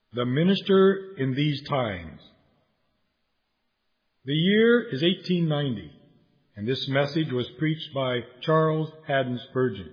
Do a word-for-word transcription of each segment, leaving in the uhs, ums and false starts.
The Minister in These Times. The year is eighteen ninety, and this message was preached by Charles Haddon Spurgeon.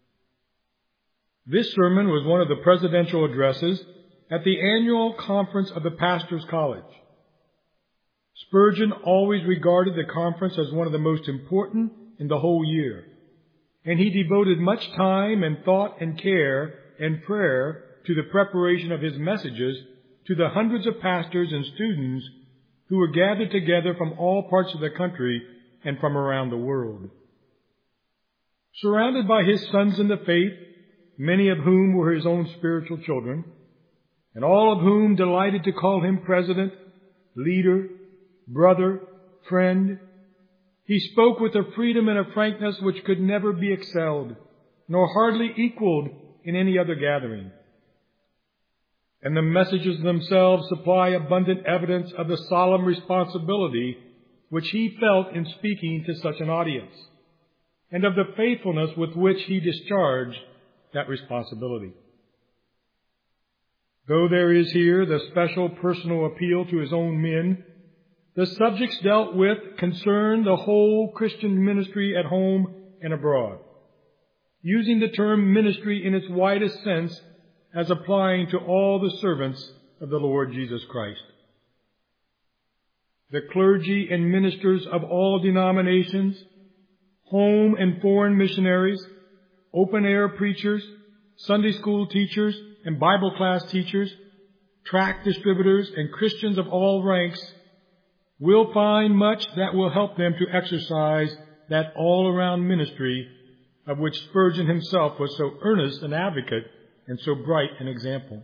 This sermon was one of the presidential addresses at the annual conference of the Pastors' College. Spurgeon always regarded the conference as one of the most important in the whole year, and he devoted much time and thought and care and prayer to the preparation of his messages to the hundreds of pastors and students who were gathered together from all parts of the country and from around the world. Surrounded by his sons in the faith, many of whom were his own spiritual children, and all of whom delighted to call him president, leader, brother, friend, he spoke with a freedom and a frankness which could never be excelled, nor hardly equaled in any other gathering. And the messages themselves supply abundant evidence of the solemn responsibility which he felt in speaking to such an audience, and of the faithfulness with which he discharged that responsibility. Though there is here the special personal appeal to his own men, the subjects dealt with concern the whole Christian ministry at home and abroad, using the term ministry in its widest sense as applying to all the servants of the Lord Jesus Christ. The clergy and ministers of all denominations, home and foreign missionaries, open-air preachers, Sunday school teachers and Bible class teachers, tract distributors, and Christians of all ranks will find much that will help them to exercise that all-around ministry of which Spurgeon himself was so earnest an advocate and so bright an example.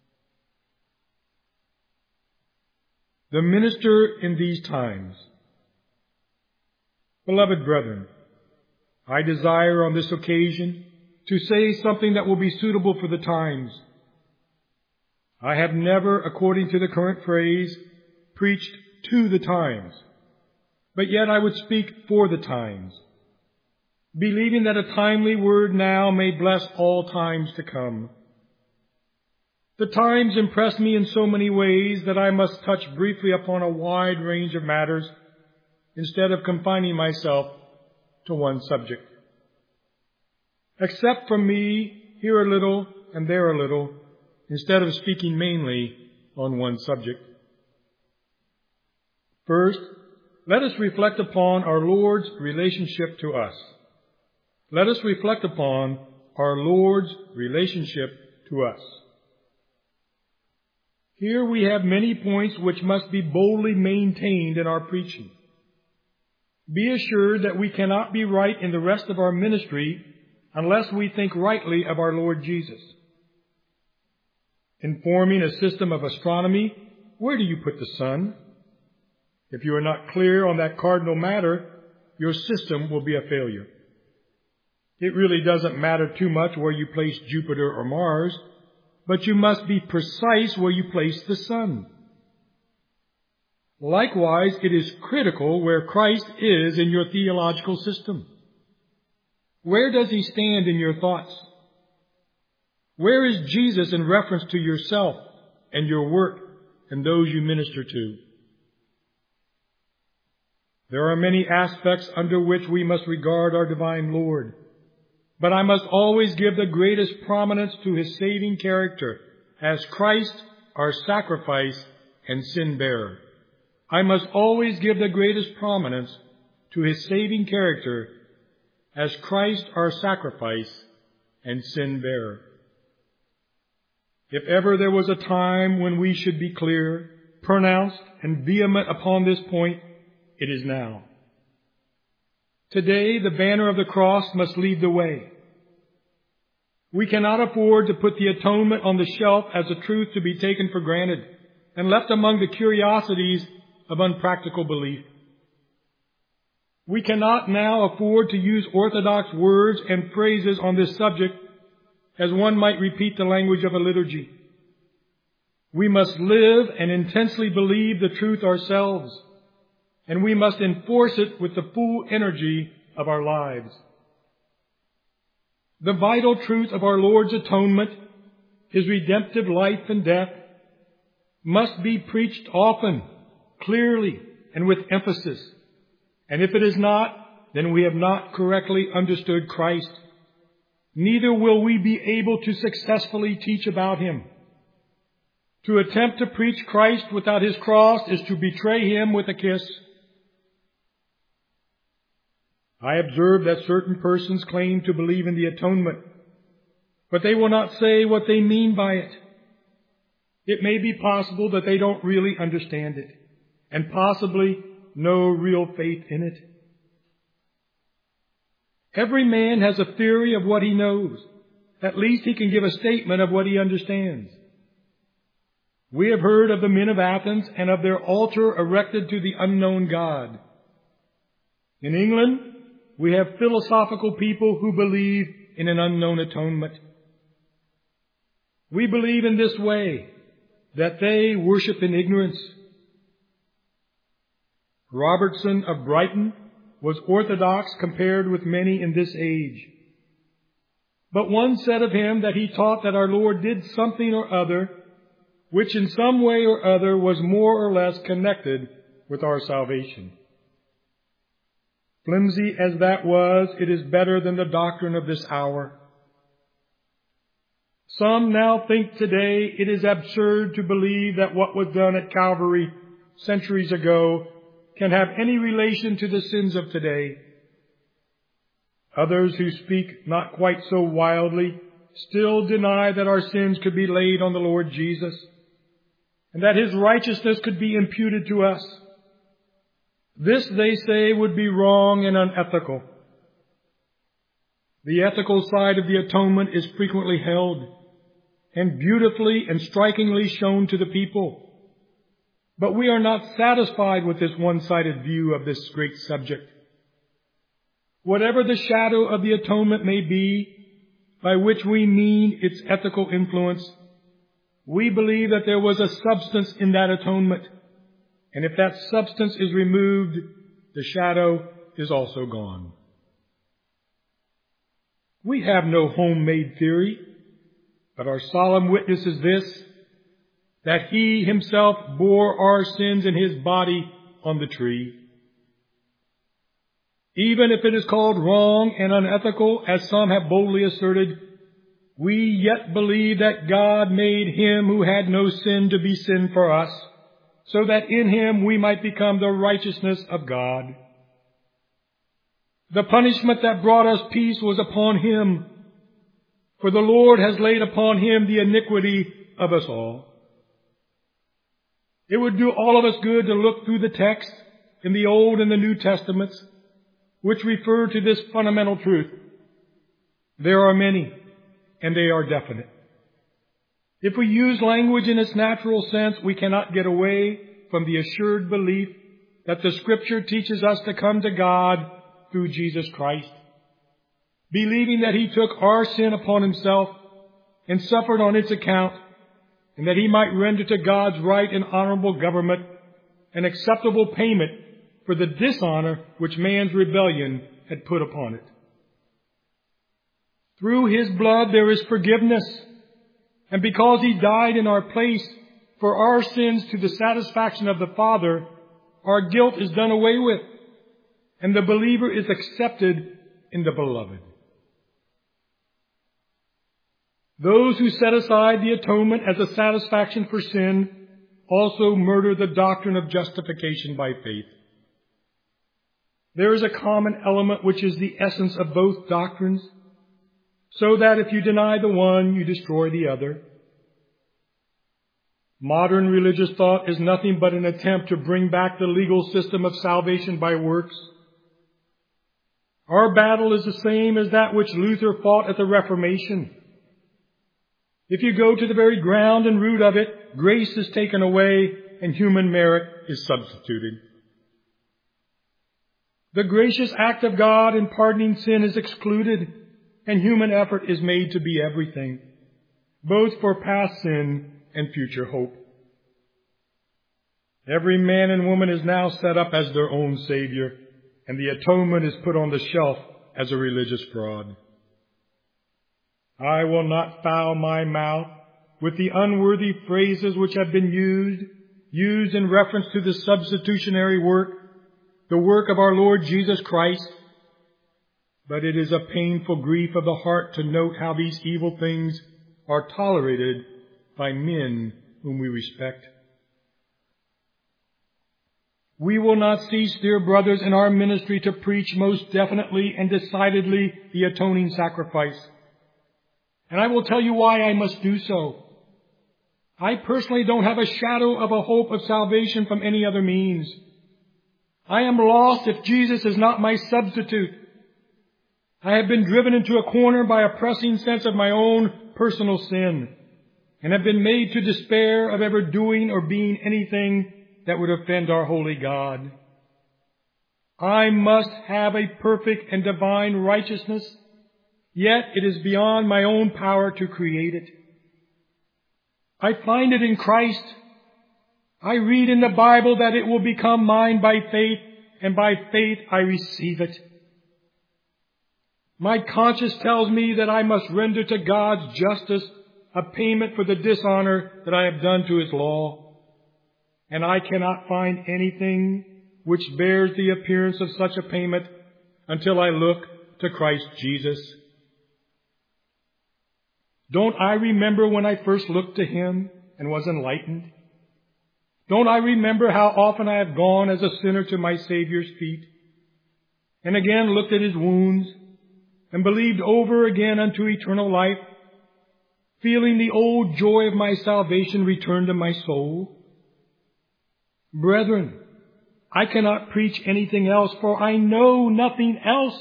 The Minister in These Times. Beloved brethren, I desire on this occasion to say something that will be suitable for the times. I have never, according to the current phrase, preached to the times, but yet I would speak for the times, believing that a timely word now may bless all times to come. The times impress me in so many ways that I must touch briefly upon a wide range of matters instead of confining myself to one subject. Accept from me here a little and there a little, instead of speaking mainly on one subject. First, let us reflect upon our Lord's relationship to us. Let us reflect upon our Lord's relationship to us. Here we have many points which must be boldly maintained in our preaching. Be assured that we cannot be right in the rest of our ministry unless we think rightly of our Lord Jesus. In forming a system of astronomy, where do you put the sun? If you are not clear on that cardinal matter, your system will be a failure. It really doesn't matter too much where you place Jupiter or Mars, but you must be precise where you place the sun. Likewise, it is critical where Christ is in your theological system. Where does he stand in your thoughts? Where is Jesus in reference to yourself and your work and those you minister to? There are many aspects under which we must regard our divine Lord, but I must always give the greatest prominence to his saving character as Christ, our sacrifice and sin-bearer. I must always give the greatest prominence to his saving character as Christ, our sacrifice and sin-bearer. If ever there was a time when we should be clear, pronounced, and vehement upon this point, it is now. Today, the banner of the cross must lead the way. We cannot afford to put the atonement on the shelf as a truth to be taken for granted and left among the curiosities of unpractical belief. We cannot now afford to use orthodox words and phrases on this subject as one might repeat the language of a liturgy. We must live and intensely believe the truth ourselves, and we must enforce it with the full energy of our lives. The vital truth of our Lord's atonement, his redemptive life and death, must be preached often, clearly, and with emphasis. And if it is not, then we have not correctly understood Christ. Neither will we be able to successfully teach about Him. To attempt to preach Christ without His cross is to betray Him with a kiss. I observe that certain persons claim to believe in the atonement, but they will not say what they mean by it. It may be possible that they don't really understand it, and possibly no real faith in it. Every man has a theory of what he knows. At least he can give a statement of what he understands. We have heard of the men of Athens and of their altar erected to the unknown God. In England, we have philosophical people who believe in an unknown atonement. We believe in this way, that they worship in ignorance. Robertson of Brighton was orthodox compared with many in this age. But one said of him that he taught that our Lord did something or other which in some way or other was more or less connected with our salvation. Flimsy as that was, it is better than the doctrine of this hour. Some now think today it is absurd to believe that what was done at Calvary centuries ago can have any relation to the sins of today. Others who speak not quite so wildly still deny that our sins could be laid on the Lord Jesus and that His righteousness could be imputed to us. This, they say, would be wrong and unethical. The ethical side of the atonement is frequently held and beautifully and strikingly shown to the people. But we are not satisfied with this one-sided view of this great subject. Whatever the shadow of the atonement may be, by which we mean its ethical influence, we believe that there was a substance in that atonement. And if that substance is removed, the shadow is also gone. We have no homemade theory, but our solemn witness is this, that He Himself bore our sins in His body on the tree. Even if it is called wrong and unethical, as some have boldly asserted, we yet believe that God made Him who had no sin to be sin for us, so that in Him we might become the righteousness of God. The punishment that brought us peace was upon Him, for the Lord has laid upon Him the iniquity of us all. It would do all of us good to look through the text in the Old and the New Testaments, which refer to this fundamental truth. There are many, and they are definite. If we use language in its natural sense, we cannot get away from the assured belief that the Scripture teaches us to come to God through Jesus Christ, believing that He took our sin upon Himself and suffered on its account, and that He might render to God's right and honorable government an acceptable payment for the dishonor which man's rebellion had put upon it. Through His blood there is forgiveness, and because He died in our place for our sins to the satisfaction of the Father, our guilt is done away with, and the believer is accepted in the Beloved. Those who set aside the atonement as a satisfaction for sin also murder the doctrine of justification by faith. There is a common element which is the essence of both doctrines, so that if you deny the one, you destroy the other. Modern religious thought is nothing but an attempt to bring back the legal system of salvation by works. Our battle is the same as that which Luther fought at the Reformation. If you go to the very ground and root of it, grace is taken away and human merit is substituted. The gracious act of God in pardoning sin is excluded, and human effort is made to be everything, both for past sin and future hope. Every man and woman is now set up as their own Savior, and the atonement is put on the shelf as a religious fraud. I will not foul my mouth with the unworthy phrases which have been used, used in reference to the substitutionary work, the work of our Lord Jesus Christ. But it is a painful grief of the heart to note how these evil things are tolerated by men whom we respect. We will not cease, dear brothers, in our ministry to preach most definitely and decidedly the atoning sacrifice. And I will tell you why I must do so. I personally don't have a shadow of a hope of salvation from any other means. I am lost if Jesus is not my substitute. I have been driven into a corner by a pressing sense of my own personal sin, and have been made to despair of ever doing or being anything that would offend our holy God. I must have a perfect and divine righteousness, yet it is beyond my own power to create it. I find it in Christ. I read in the Bible that it will become mine by faith, and by faith I receive it. My conscience tells me that I must render to God's justice a payment for the dishonor that I have done to His law. And I cannot find anything which bears the appearance of such a payment until I look to Christ Jesus. Don't I remember when I first looked to Him and was enlightened? Don't I remember how often I have gone as a sinner to my Savior's feet, and again looked at His wounds, and believed over again unto eternal life, feeling the old joy of my salvation return to my soul? Brethren, I cannot preach anything else, for I know nothing else.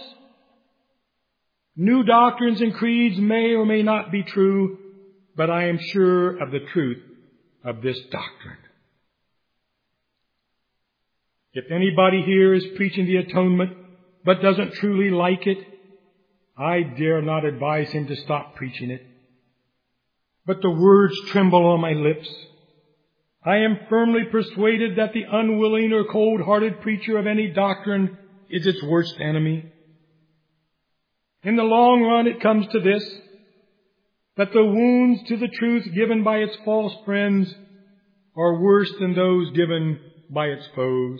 New doctrines and creeds may or may not be true, but I am sure of the truth of this doctrine. If anybody here is preaching the atonement, but doesn't truly like it, I dare not advise him to stop preaching it. But the words tremble on my lips. I am firmly persuaded that the unwilling or cold-hearted preacher of any doctrine is its worst enemy. In the long run, it comes to this, that the wounds to the truth given by its false friends are worse than those given by its foes.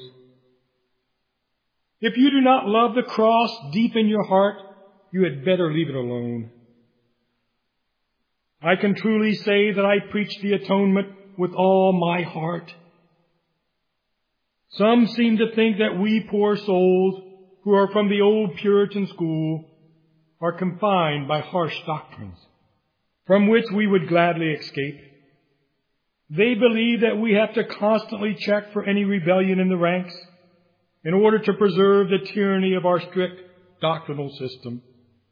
If you do not love the cross deep in your heart, you had better leave it alone. I can truly say that I preach the atonement with all my heart. Some seem to think that we poor souls who are from the old Puritan school are confined by harsh doctrines from which we would gladly escape. They believe that we have to constantly check for any rebellion in the ranks in order to preserve the tyranny of our strict doctrinal system.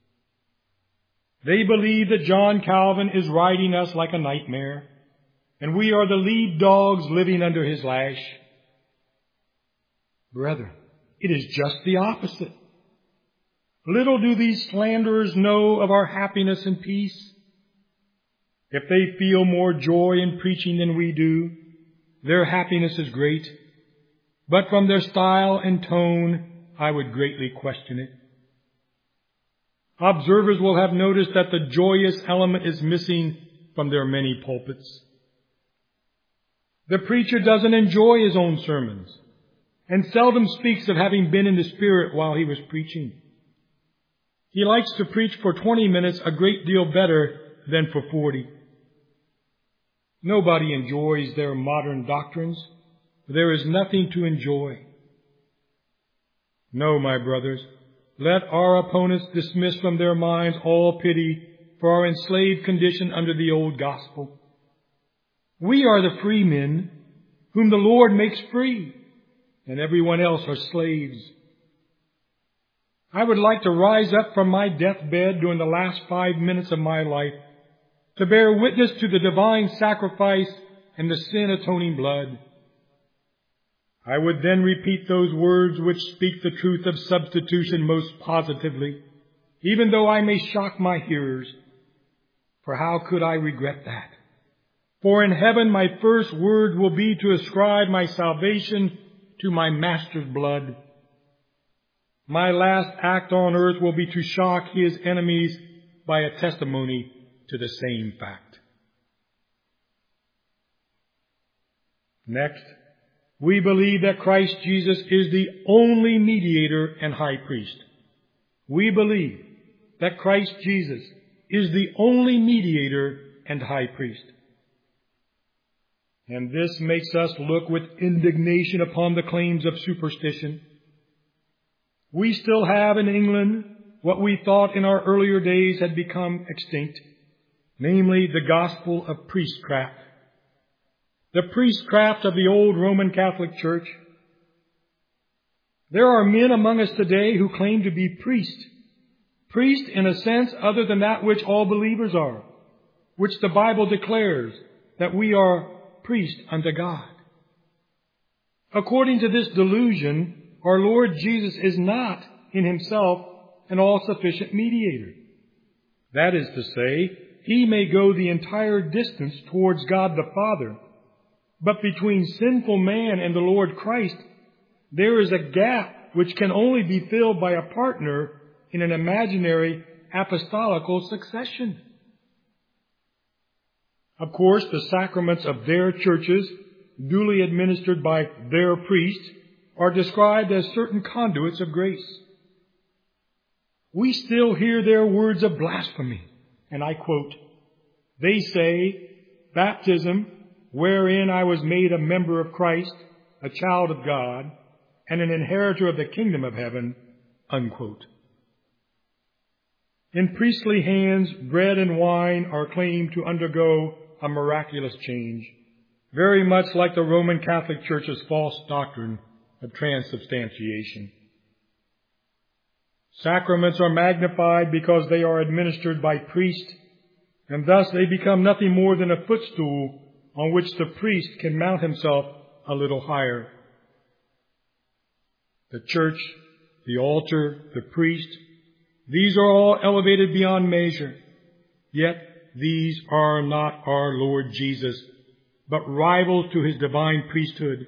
They believe that John Calvin is riding us like a nightmare, and we are the lead dogs living under his lash. Brethren, it is just the opposite. Little do these slanderers know of our happiness and peace. If they feel more joy in preaching than we do, their happiness is great. But from their style and tone, I would greatly question it. Observers will have noticed that the joyous element is missing from their many pulpits. The preacher doesn't enjoy his own sermons and seldom speaks of having been in the Spirit while he was preaching. He likes to preach for twenty minutes a great deal better than for forty. Nobody enjoys their modern doctrines. There is nothing to enjoy. No, my brothers, let our opponents dismiss from their minds all pity for our enslaved condition under the old gospel. We are the free men whom the Lord makes free, and everyone else are slaves. I would like to rise up from my deathbed during the last five minutes of my life to bear witness to the divine sacrifice and the sin-atoning blood. I would then repeat those words which speak the truth of substitution most positively, even though I may shock my hearers. For how could I regret that? For in heaven my first word will be to ascribe my salvation to my Master's blood. My last act on earth will be to shock his enemies by a testimony to the same fact. Next, we believe that Christ Jesus is the only mediator and high priest. We believe that Christ Jesus is the only mediator and high priest. And this makes us look with indignation upon the claims of superstition. We still have in England what we thought in our earlier days had become extinct, namely the gospel of priestcraft. The priestcraft of the old Roman Catholic Church. There are men among us today who claim to be priests. Priests in a sense other than that which all believers are, which the Bible declares that we are priests unto God. According to this delusion, our Lord Jesus is not in himself an all-sufficient mediator. That is to say, he may go the entire distance towards God the Father, but between sinful man and the Lord Christ, there is a gap which can only be filled by a partner in an imaginary apostolical succession. Of course, the sacraments of their churches, duly administered by their priests, are described as certain conduits of grace. We still hear their words of blasphemy, and I quote, "They say, baptism, wherein I was made a member of Christ, a child of God, and an inheritor of the kingdom of heaven," unquote. In priestly hands, bread and wine are claimed to undergo a miraculous change, very much like the Roman Catholic Church's false doctrine of transubstantiation. Sacraments are magnified because they are administered by priests, and thus they become nothing more than a footstool on which the priest can mount himself a little higher. The church, the altar, the priest, these are all elevated beyond measure. Yet these are not our Lord Jesus, but rivals to his divine priesthood.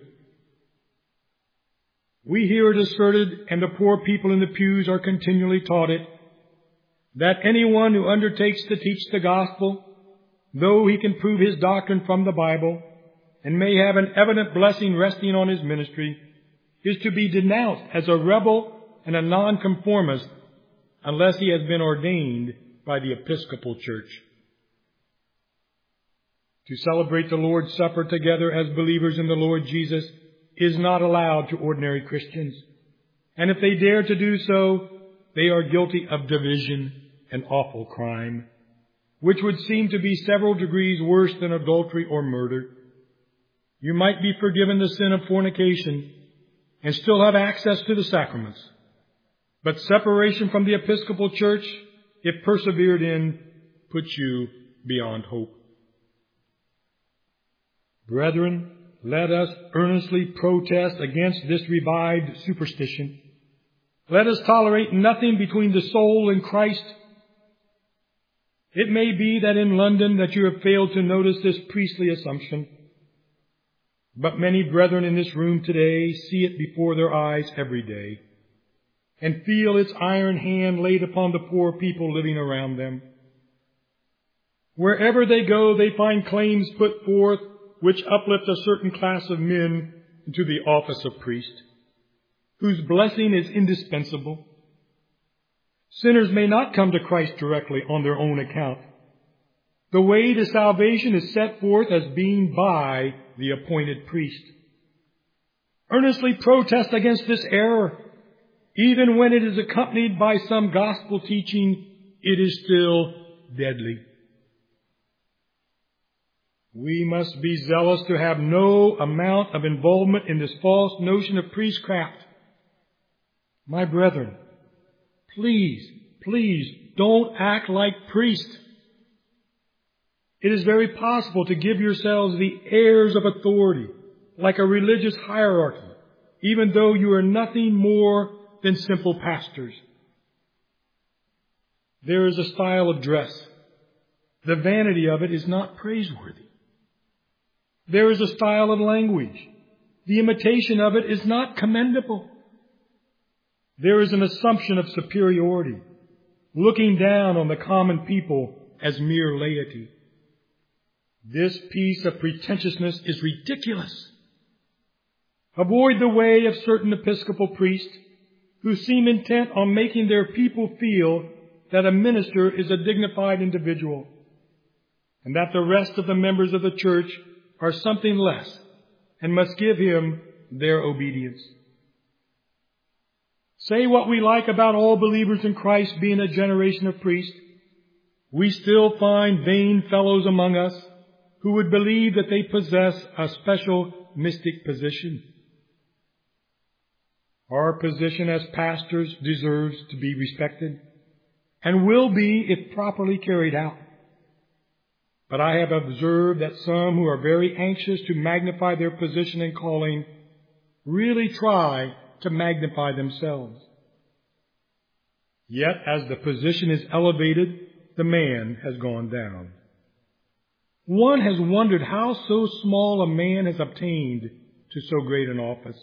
We hear it asserted, and the poor people in the pews are continually taught it, that anyone who undertakes to teach the gospel, though he can prove his doctrine from the Bible, and may have an evident blessing resting on his ministry, is to be denounced as a rebel and a nonconformist unless he has been ordained by the Episcopal Church. To celebrate the Lord's Supper together as believers in the Lord Jesus is not allowed to ordinary Christians. And if they dare to do so, they are guilty of division, an awful crime, which would seem to be several degrees worse than adultery or murder. You might be forgiven the sin of fornication and still have access to the sacraments. But separation from the Episcopal Church, if persevered in, puts you beyond hope. Brethren, let us earnestly protest against this revived superstition. Let us tolerate nothing between the soul and Christ. It may be that in London that you have failed to notice this priestly assumption, but many brethren in this room today see it before their eyes every day and feel its iron hand laid upon the poor people living around them. Wherever they go, they find claims put forth which uplift a certain class of men into the office of priest, whose blessing is indispensable. Sinners may not come to Christ directly on their own account. The way to salvation is set forth as being by the appointed priest. Earnestly protest against this error. Even when it is accompanied by some gospel teaching, it is still deadly. We must be zealous to have no amount of involvement in this false notion of priestcraft. My brethren, please, please don't act like priests. It is very possible to give yourselves the airs of authority, like a religious hierarchy, even though you are nothing more than simple pastors. There is a style of dress. The vanity of it is not praiseworthy. There is a style of language. The imitation of it is not commendable. There is an assumption of superiority, looking down on the common people as mere laity. This piece of pretentiousness is ridiculous Avoid the way of certain Episcopal priests who seem intent on making their people feel that a minister is a dignified individual and that the rest of the members of the church are something less and must give him their obedience. Say what we like about all believers in Christ being a generation of priests, we still find vain fellows among us who would believe that they possess a special mystic position. Our position as pastors deserves to be respected and will be if properly carried out. But I have observed that some who are very anxious to magnify their position and calling really try to magnify themselves. Yet as the position is elevated, the man has gone down. One has wondered how so small a man has obtained to so great an office.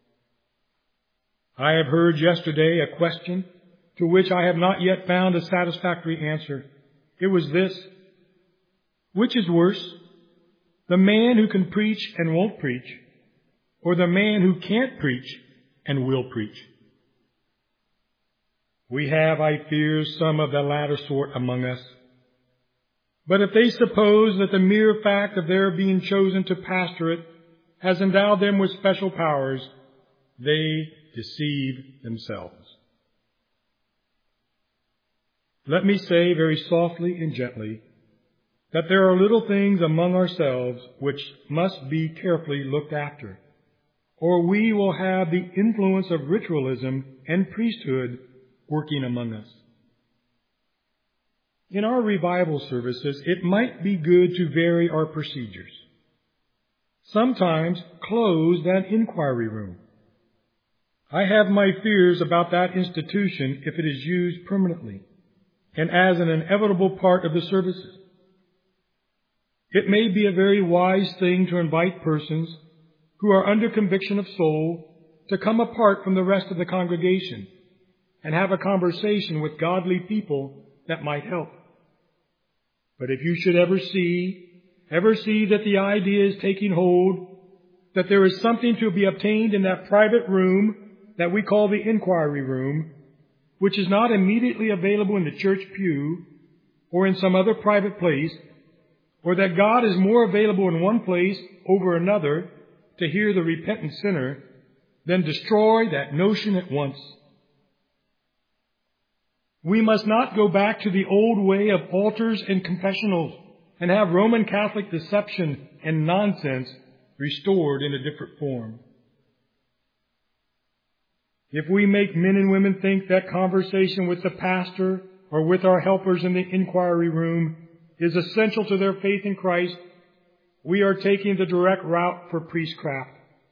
I have heard yesterday a question to which I have not yet found a satisfactory answer. It was this: which is worse, the man who can preach and won't preach, or the man who can't preach and will preach? We have, I fear, some of the latter sort among us. But if they suppose that the mere fact of their being chosen to pastorate has endowed them with special powers, they deceive themselves. Let me say very softly and gently that there are little things among ourselves which must be carefully looked after, or we will have the influence of ritualism and priesthood working among us. In our revival services, it might be good to vary our procedures. Sometimes close that inquiry room. I have my fears about that institution if it is used permanently and as an inevitable part of the services. It may be a very wise thing to invite persons who are under conviction of soul to come apart from the rest of the congregation and have a conversation with godly people that might help. But if you should ever see, ever see that the idea is taking hold, that there is something to be obtained in that private room that we call the inquiry room, which is not immediately available in the church pew or in some other private place, or that God is more available in one place over another to hear the repentant sinner, then destroy that notion at once. We must not go back to the old way of altars and confessionals and have Roman Catholic deception and nonsense restored in a different form. If we make men and women think that conversation with the pastor or with our helpers in the inquiry room is essential to their faith in Christ, we are taking the direct route for priestcraft.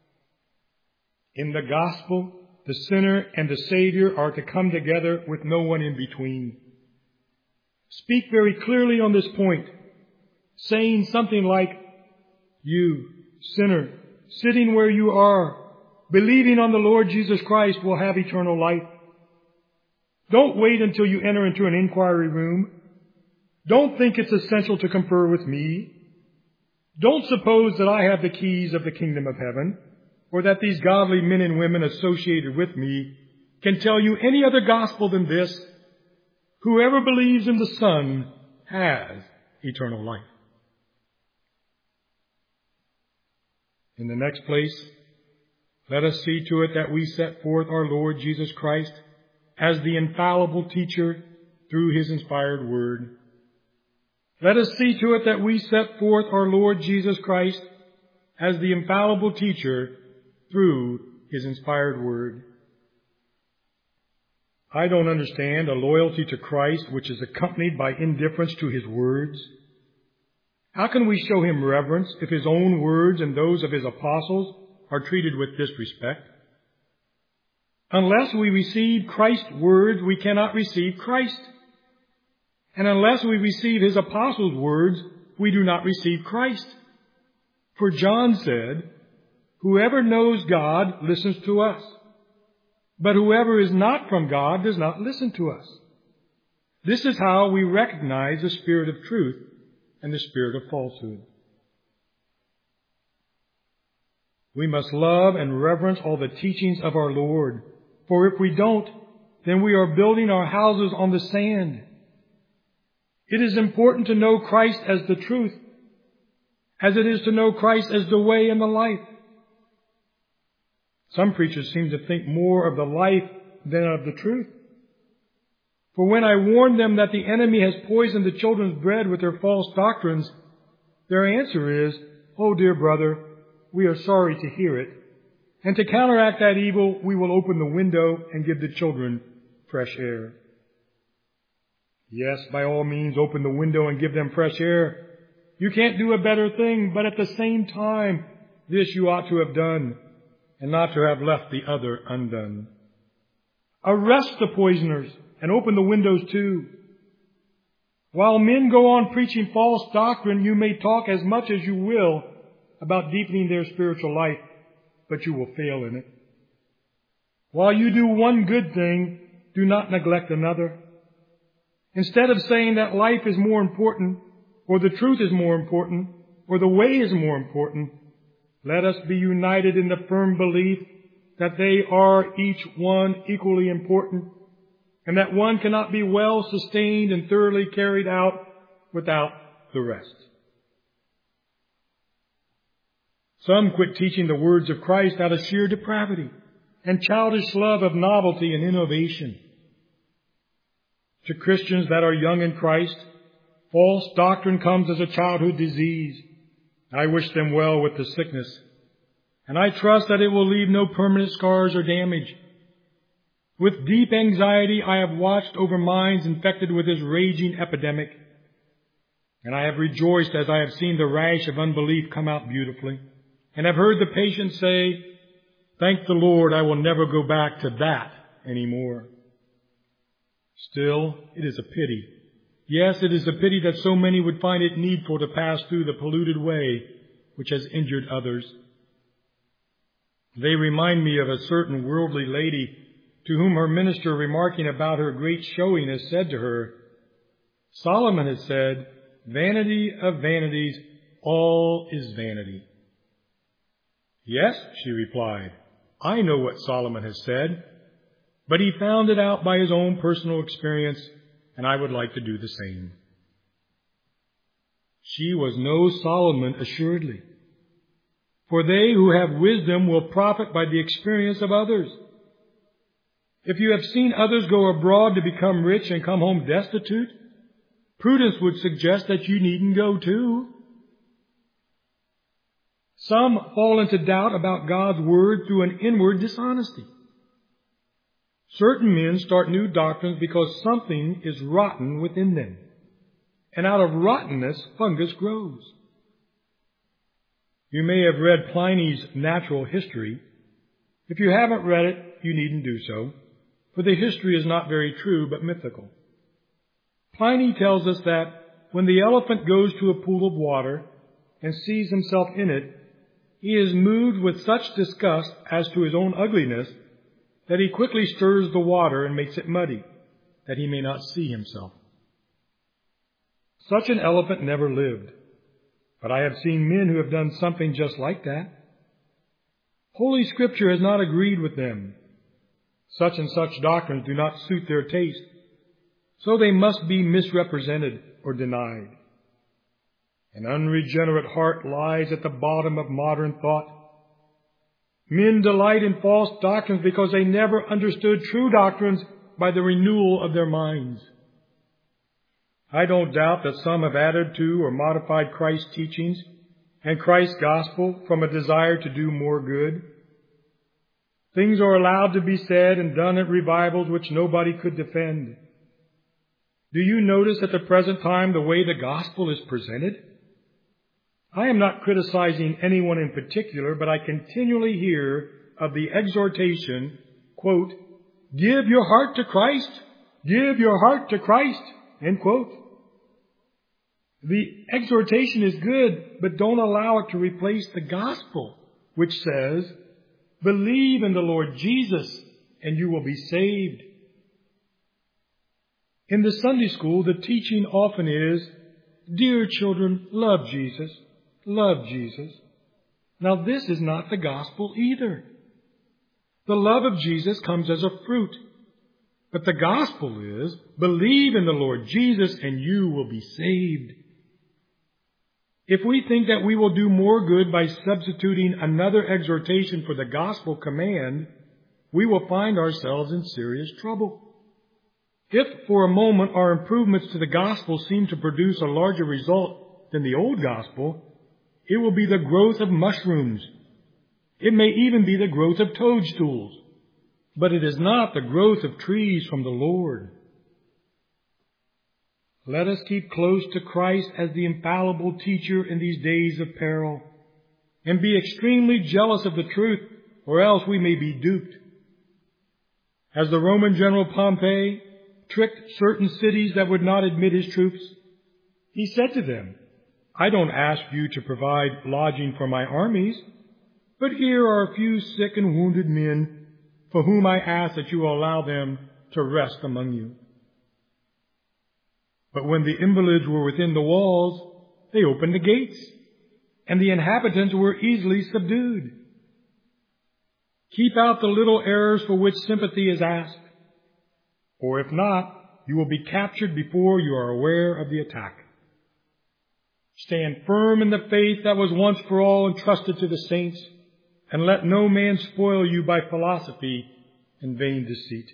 In the gospel, the sinner and the Savior are to come together with no one in between. Speak very clearly on this point, saying something like, "You, sinner, sitting where you are, believing on the Lord Jesus Christ, will have eternal life. Don't wait until you enter into an inquiry room. Don't think it's essential to confer with me. Don't suppose that I have the keys of the kingdom of heaven, or that these godly men and women associated with me can tell you any other gospel than this: whoever believes in the Son has eternal life." In the next place, let us see to it that we set forth our Lord Jesus Christ as the infallible teacher through His inspired word. Let us see to it that we set forth our Lord Jesus Christ as the infallible teacher through His inspired word. I don't understand a loyalty to Christ which is accompanied by indifference to His words. How can we show Him reverence if His own words and those of His apostles are treated with disrespect? Unless we receive Christ's words, we cannot receive Christ. And unless we receive His apostles' words, we do not receive Christ. For John said, "Whoever knows God listens to us, but whoever is not from God does not listen to us." This is how we recognize the spirit of truth and the spirit of falsehood. We must love and reverence all the teachings of our Lord, for if we don't, then we are building our houses on the sand. It is important to know Christ as the truth, as it is to know Christ as the way and the life. Some preachers seem to think more of the life than of the truth. For when I warn them that the enemy has poisoned the children's bread with their false doctrines, their answer is, "Oh, dear brother, we are sorry to hear it. And to counteract that evil, we will open the window and give the children fresh air." Yes, by all means, open the window and give them fresh air. You can't do a better thing, but at the same time, this you ought to have done, and not to have left the other undone. Arrest the poisoners and open the windows too. While men go on preaching false doctrine, you may talk as much as you will about deepening their spiritual life, but you will fail in it. While you do one good thing, do not neglect another. Instead of saying that life is more important, or the truth is more important, or the way is more important, let us be united in the firm belief that they are each one equally important, and that one cannot be well sustained and thoroughly carried out without the rest. Some quit teaching the words of Christ out of sheer depravity and childish love of novelty and innovation. To Christians that are young in Christ, false doctrine comes as a childhood disease. I wish them well with the sickness, and I trust that it will leave no permanent scars or damage. With deep anxiety, I have watched over minds infected with this raging epidemic, and I have rejoiced as I have seen the rash of unbelief come out beautifully, and have heard the patient say, "Thank the Lord, I will never go back to that anymore." Still, it is a pity. Yes, it is a pity that so many would find it needful to pass through the polluted way which has injured others. They remind me of a certain worldly lady to whom her minister, remarking about her great showiness, said to her, "Solomon has said, 'Vanity of vanities, all is vanity.'" "Yes," she replied, "I know what Solomon has said, but he found it out by his own personal experience, and I would like to do the same." She was no Solomon, assuredly, for they who have wisdom will profit by the experience of others. If you have seen others go abroad to become rich and come home destitute, prudence would suggest that you needn't go too. Some fall into doubt about God's word through an inward dishonesty. Certain men start new doctrines because something is rotten within them, and out of rottenness fungus grows. You may have read Pliny's Natural History. If you haven't read it, you needn't do so, for the history is not very true but mythical. Pliny tells us that when the elephant goes to a pool of water and sees himself in it, he is moved with such disgust as to his own ugliness that he quickly stirs the water and makes it muddy, that he may not see himself. Such an elephant never lived, but I have seen men who have done something just like that. Holy Scripture has not agreed with them. Such and such doctrines do not suit their taste, so they must be misrepresented or denied. An unregenerate heart lies at the bottom of modern thought. Men delight in false doctrines because they never understood true doctrines by the renewal of their minds. I don't doubt that some have added to or modified Christ's teachings and Christ's gospel from a desire to do more good. Things are allowed to be said and done at revivals which nobody could defend. Do you notice at the present time the way the gospel is presented? I am not criticizing anyone in particular, but I continually hear of the exhortation, quote, "Give your heart to Christ, give your heart to Christ," end quote. The exhortation is good, but don't allow it to replace the gospel, which says, "Believe in the Lord Jesus, and you will be saved." In the Sunday school, the teaching often is, "Dear children, love Jesus, love Jesus." Now this is not the gospel either. The love of Jesus comes as a fruit. But the gospel is, believe in the Lord Jesus and you will be saved. If we think that we will do more good by substituting another exhortation for the gospel command, we will find ourselves in serious trouble. If for a moment our improvements to the gospel seem to produce a larger result than the old gospel, it will be the growth of mushrooms. It may even be the growth of toadstools. But it is not the growth of trees from the Lord. Let us keep close to Christ as the infallible teacher in these days of peril, and be extremely jealous of the truth, or else we may be duped. As the Roman general Pompey tricked certain cities that would not admit his troops, he said to them, I don't ask you to provide lodging for my armies, but here are a few sick and wounded men for whom I ask that you will allow them to rest among you. But when the invalids were within the walls, they opened the gates, and the inhabitants were easily subdued. Keep out the little errors for which sympathy is asked, or if not, you will be captured before you are aware of the attack. Stand firm in the faith that was once for all entrusted to the saints, and let no man spoil you by philosophy and vain deceit.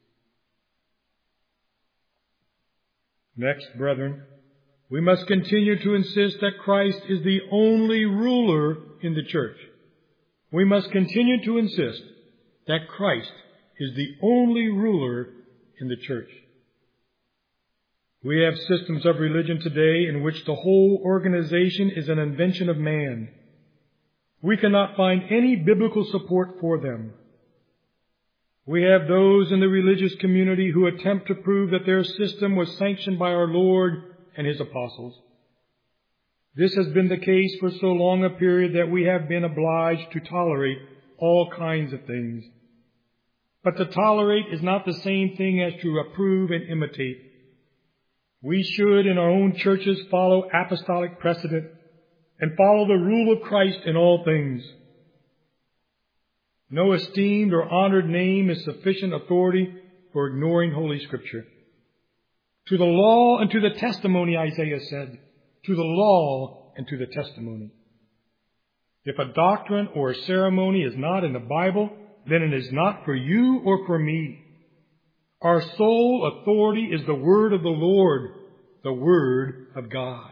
Next, brethren, we must continue to insist that Christ is the only ruler in the church. We must continue to insist that Christ is the only ruler in the church. We have systems of religion today in which the whole organization is an invention of man. We cannot find any biblical support for them. We have those in the religious community who attempt to prove that their system was sanctioned by our Lord and His apostles. This has been the case for so long a period that we have been obliged to tolerate all kinds of things. But to tolerate is not the same thing as to approve and imitate. We should in our own churches follow apostolic precedent and follow the rule of Christ in all things. No esteemed or honored name is sufficient authority for ignoring Holy Scripture. To the law and to the testimony, Isaiah said, to the law and to the testimony. If a doctrine or a ceremony is not in the Bible, then it is not for you or for me. Our sole authority is the word of the Lord, the word of God.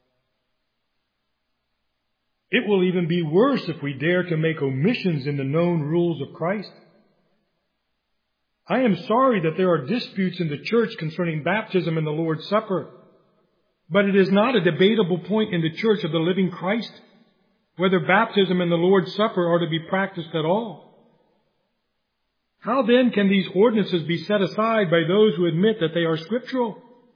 It will even be worse if we dare to make omissions in the known rules of Christ. I am sorry that there are disputes in the church concerning baptism and the Lord's Supper, but it is not a debatable point in the church of the living Christ whether baptism and the Lord's Supper are to be practiced at all. How then can these ordinances be set aside by those who admit that they are scriptural?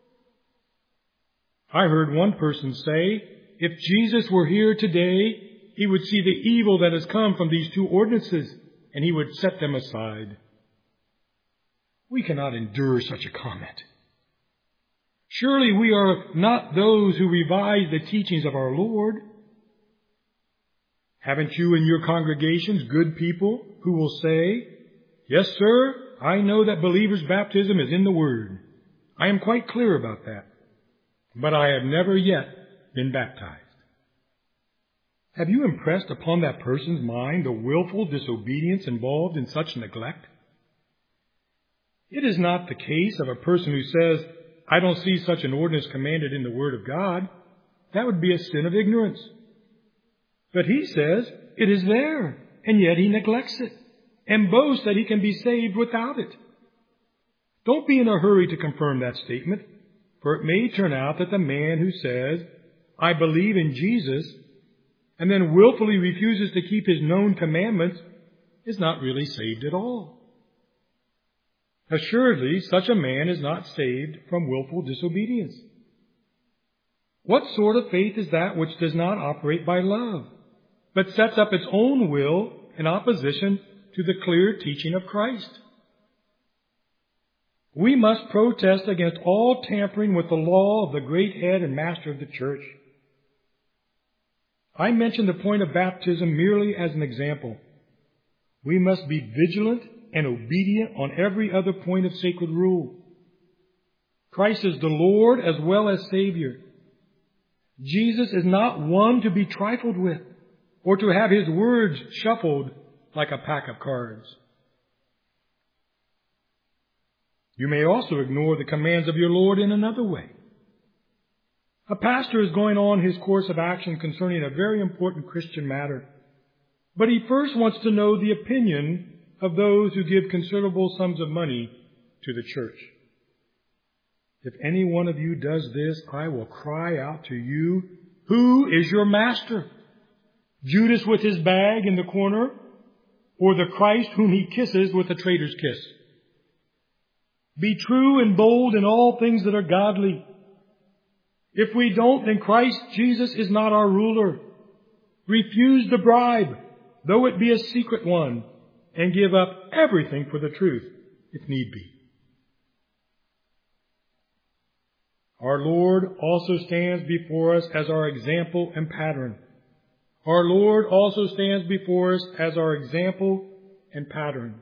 I heard one person say, if Jesus were here today, he would see the evil that has come from these two ordinances, and he would set them aside. We cannot endure such a comment. Surely we are not those who revise the teachings of our Lord. Haven't you in your congregations good people who will say, yes, sir, I know that believers' baptism is in the Word. I am quite clear about that. But I have never yet been baptized. Have you impressed upon that person's mind the willful disobedience involved in such neglect? It is not the case of a person who says, I don't see such an ordinance commanded in the Word of God. That would be a sin of ignorance. But he says it is there, and yet he neglects it, and boasts that he can be saved without it. Don't be in a hurry to confirm that statement, for it may turn out that the man who says, I believe in Jesus, and then willfully refuses to keep his known commandments, is not really saved at all. Assuredly, such a man is not saved from willful disobedience. What sort of faith is that which does not operate by love, but sets up its own will in opposition to the clear teaching of Christ? We must protest against all tampering with the law of the great head and master of the church. I mention the point of baptism merely as an example. We must be vigilant and obedient on every other point of sacred rule. Christ is the Lord as well as Savior. Jesus is not one to be trifled with or to have his words shuffled like a pack of cards. You may also ignore the commands of your Lord in another way. A pastor is going on his course of action concerning a very important Christian matter, but he first wants to know the opinion of those who give considerable sums of money to the church. If any one of you does this, I will cry out to you, who is your master? Judas with his bag in the corner, or the Christ whom he kisses with a traitor's kiss? Be true and bold in all things that are godly. If we don't, then Christ Jesus is not our ruler. Refuse the bribe, though it be a secret one, and give up everything for the truth, if need be. Our Lord also stands before us as our example and pattern. Our Lord also stands before us as our example and pattern.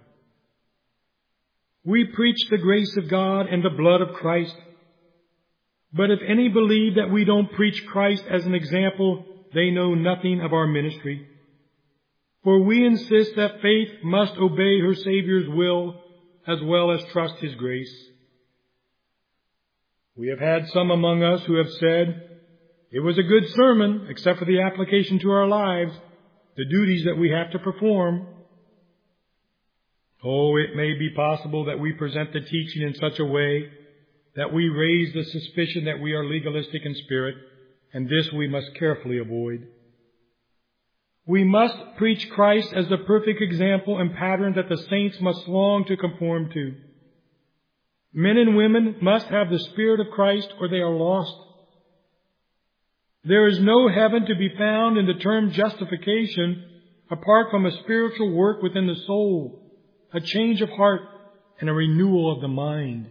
We preach the grace of God and the blood of Christ. But if any believe that we don't preach Christ as an example, they know nothing of our ministry. For we insist that faith must obey her Savior's will as well as trust his grace. We have had some among us who have said, it was a good sermon, except for the application to our lives, the duties that we have to perform. Oh, it may be possible that we present the teaching in such a way that we raise the suspicion that we are legalistic in spirit, and this we must carefully avoid. We must preach Christ as the perfect example and pattern that the saints must long to conform to. Men and women must have the Spirit of Christ or they are lost. There is no heaven to be found in the term justification apart from a spiritual work within the soul, a change of heart, and a renewal of the mind.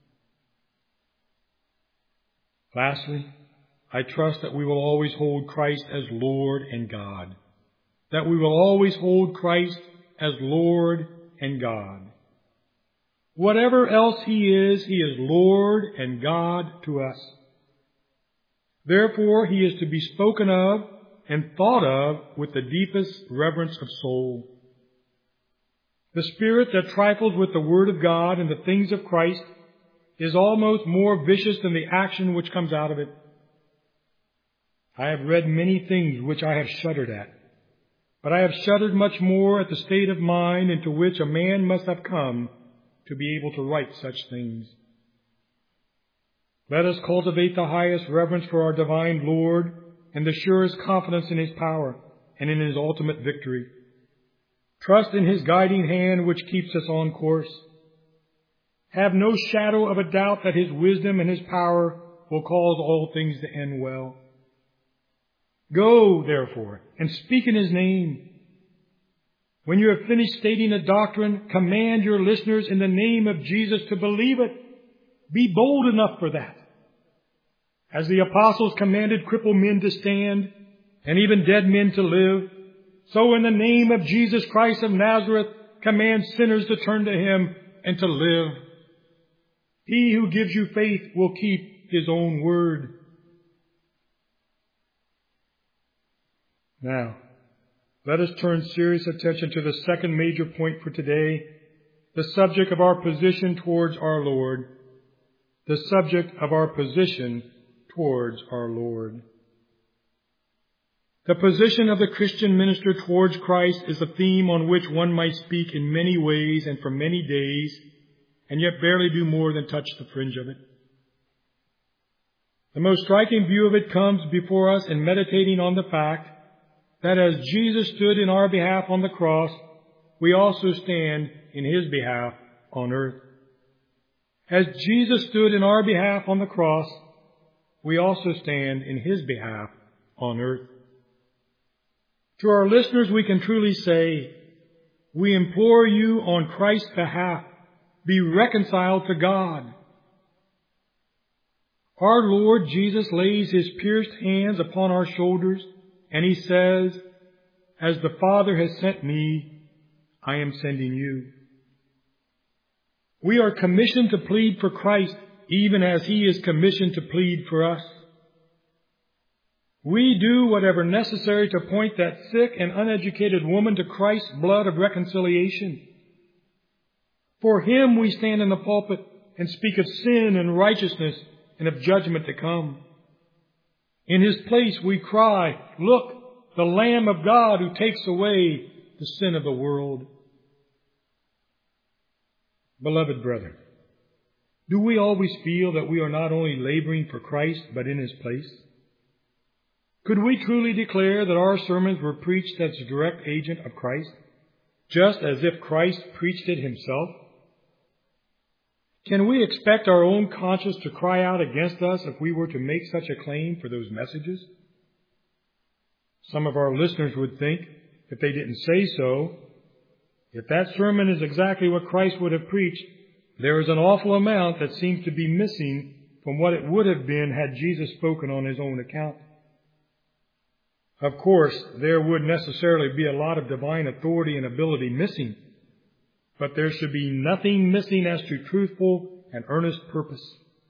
Lastly, I trust that we will always hold Christ as Lord and God. That we will always hold Christ as Lord and God. Whatever else he is, he is Lord and God to us. Therefore, he is to be spoken of and thought of with the deepest reverence of soul. The spirit that trifles with the Word of God and the things of Christ is almost more vicious than the action which comes out of it. I have read many things which I have shuddered at, but I have shuddered much more at the state of mind into which a man must have come to be able to write such things. Let us cultivate the highest reverence for our divine Lord and the surest confidence in his power and in his ultimate victory. Trust in his guiding hand which keeps us on course. Have no shadow of a doubt that his wisdom and his power will cause all things to end well. Go, therefore, and speak in his name. When you have finished stating a doctrine, command your listeners in the name of Jesus to believe it. Be bold enough for that. As the apostles commanded crippled men to stand and even dead men to live, so in the name of Jesus Christ of Nazareth, command sinners to turn to him and to live. He who gives you faith will keep his own word. Now, let us turn serious attention to the second major point for today, the subject of our position towards our Lord. The subject of our position towards our Lord. The position of the Christian minister towards Christ is a theme on which one might speak in many ways and for many days, and yet barely do more than touch the fringe of it. The most striking view of it comes before us in meditating on the fact that as Jesus stood in our behalf on the cross, we also stand in his behalf on earth. As Jesus stood in our behalf on the cross, we also stand in his behalf on earth. To our listeners, we can truly say, we implore you on Christ's behalf, be reconciled to God. Our Lord Jesus lays his pierced hands upon our shoulders and he says, "As the Father has sent me, I am sending you." We are commissioned to plead for Christ, even as he is commissioned to plead for us. We do whatever necessary to point that sick and uneducated woman to Christ's blood of reconciliation. For him we stand in the pulpit and speak of sin and righteousness and of judgment to come. In his place we cry, "Look, the Lamb of God who takes away the sin of the world." Beloved brethren, do we always feel that we are not only laboring for Christ, but in his place? Could we truly declare that our sermons were preached as a direct agent of Christ, just as if Christ preached it himself? Can we expect our own conscience to cry out against us if we were to make such a claim for those messages? Some of our listeners would think, if they didn't say so, if that sermon is exactly what Christ would have preached, there is an awful amount that seems to be missing from what it would have been had Jesus spoken on his own account. Of course, there would necessarily be a lot of divine authority and ability missing, but there should be nothing missing as to truthful and earnest purpose.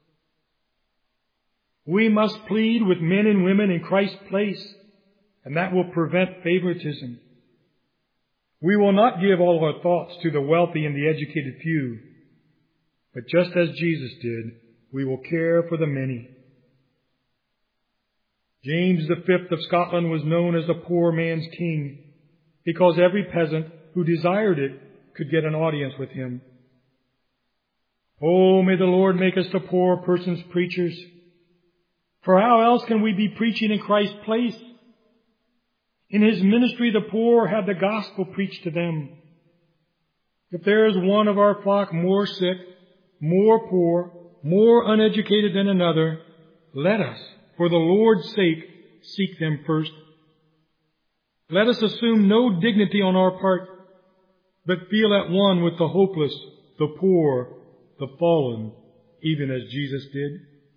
We must plead with men and women in Christ's place, and that will prevent favoritism. We will not give all our thoughts to the wealthy and the educated few, but just as Jesus did, we will care for the many. James the Fifth of Scotland was known as the poor man's king because every peasant who desired it could get an audience with him. Oh, may the Lord make us the poor person's preachers. For how else can we be preaching in Christ's place? In his ministry, the poor had the gospel preached to them. If there is one of our flock more sick, more poor, more uneducated than another, let us, for the Lord's sake, seek them first. Let us assume no dignity on our part, but feel at one with the hopeless, the poor, the fallen, even as Jesus did.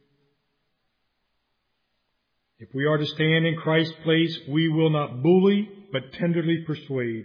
If we are to stand in Christ's place, we will not bully, but tenderly persuade.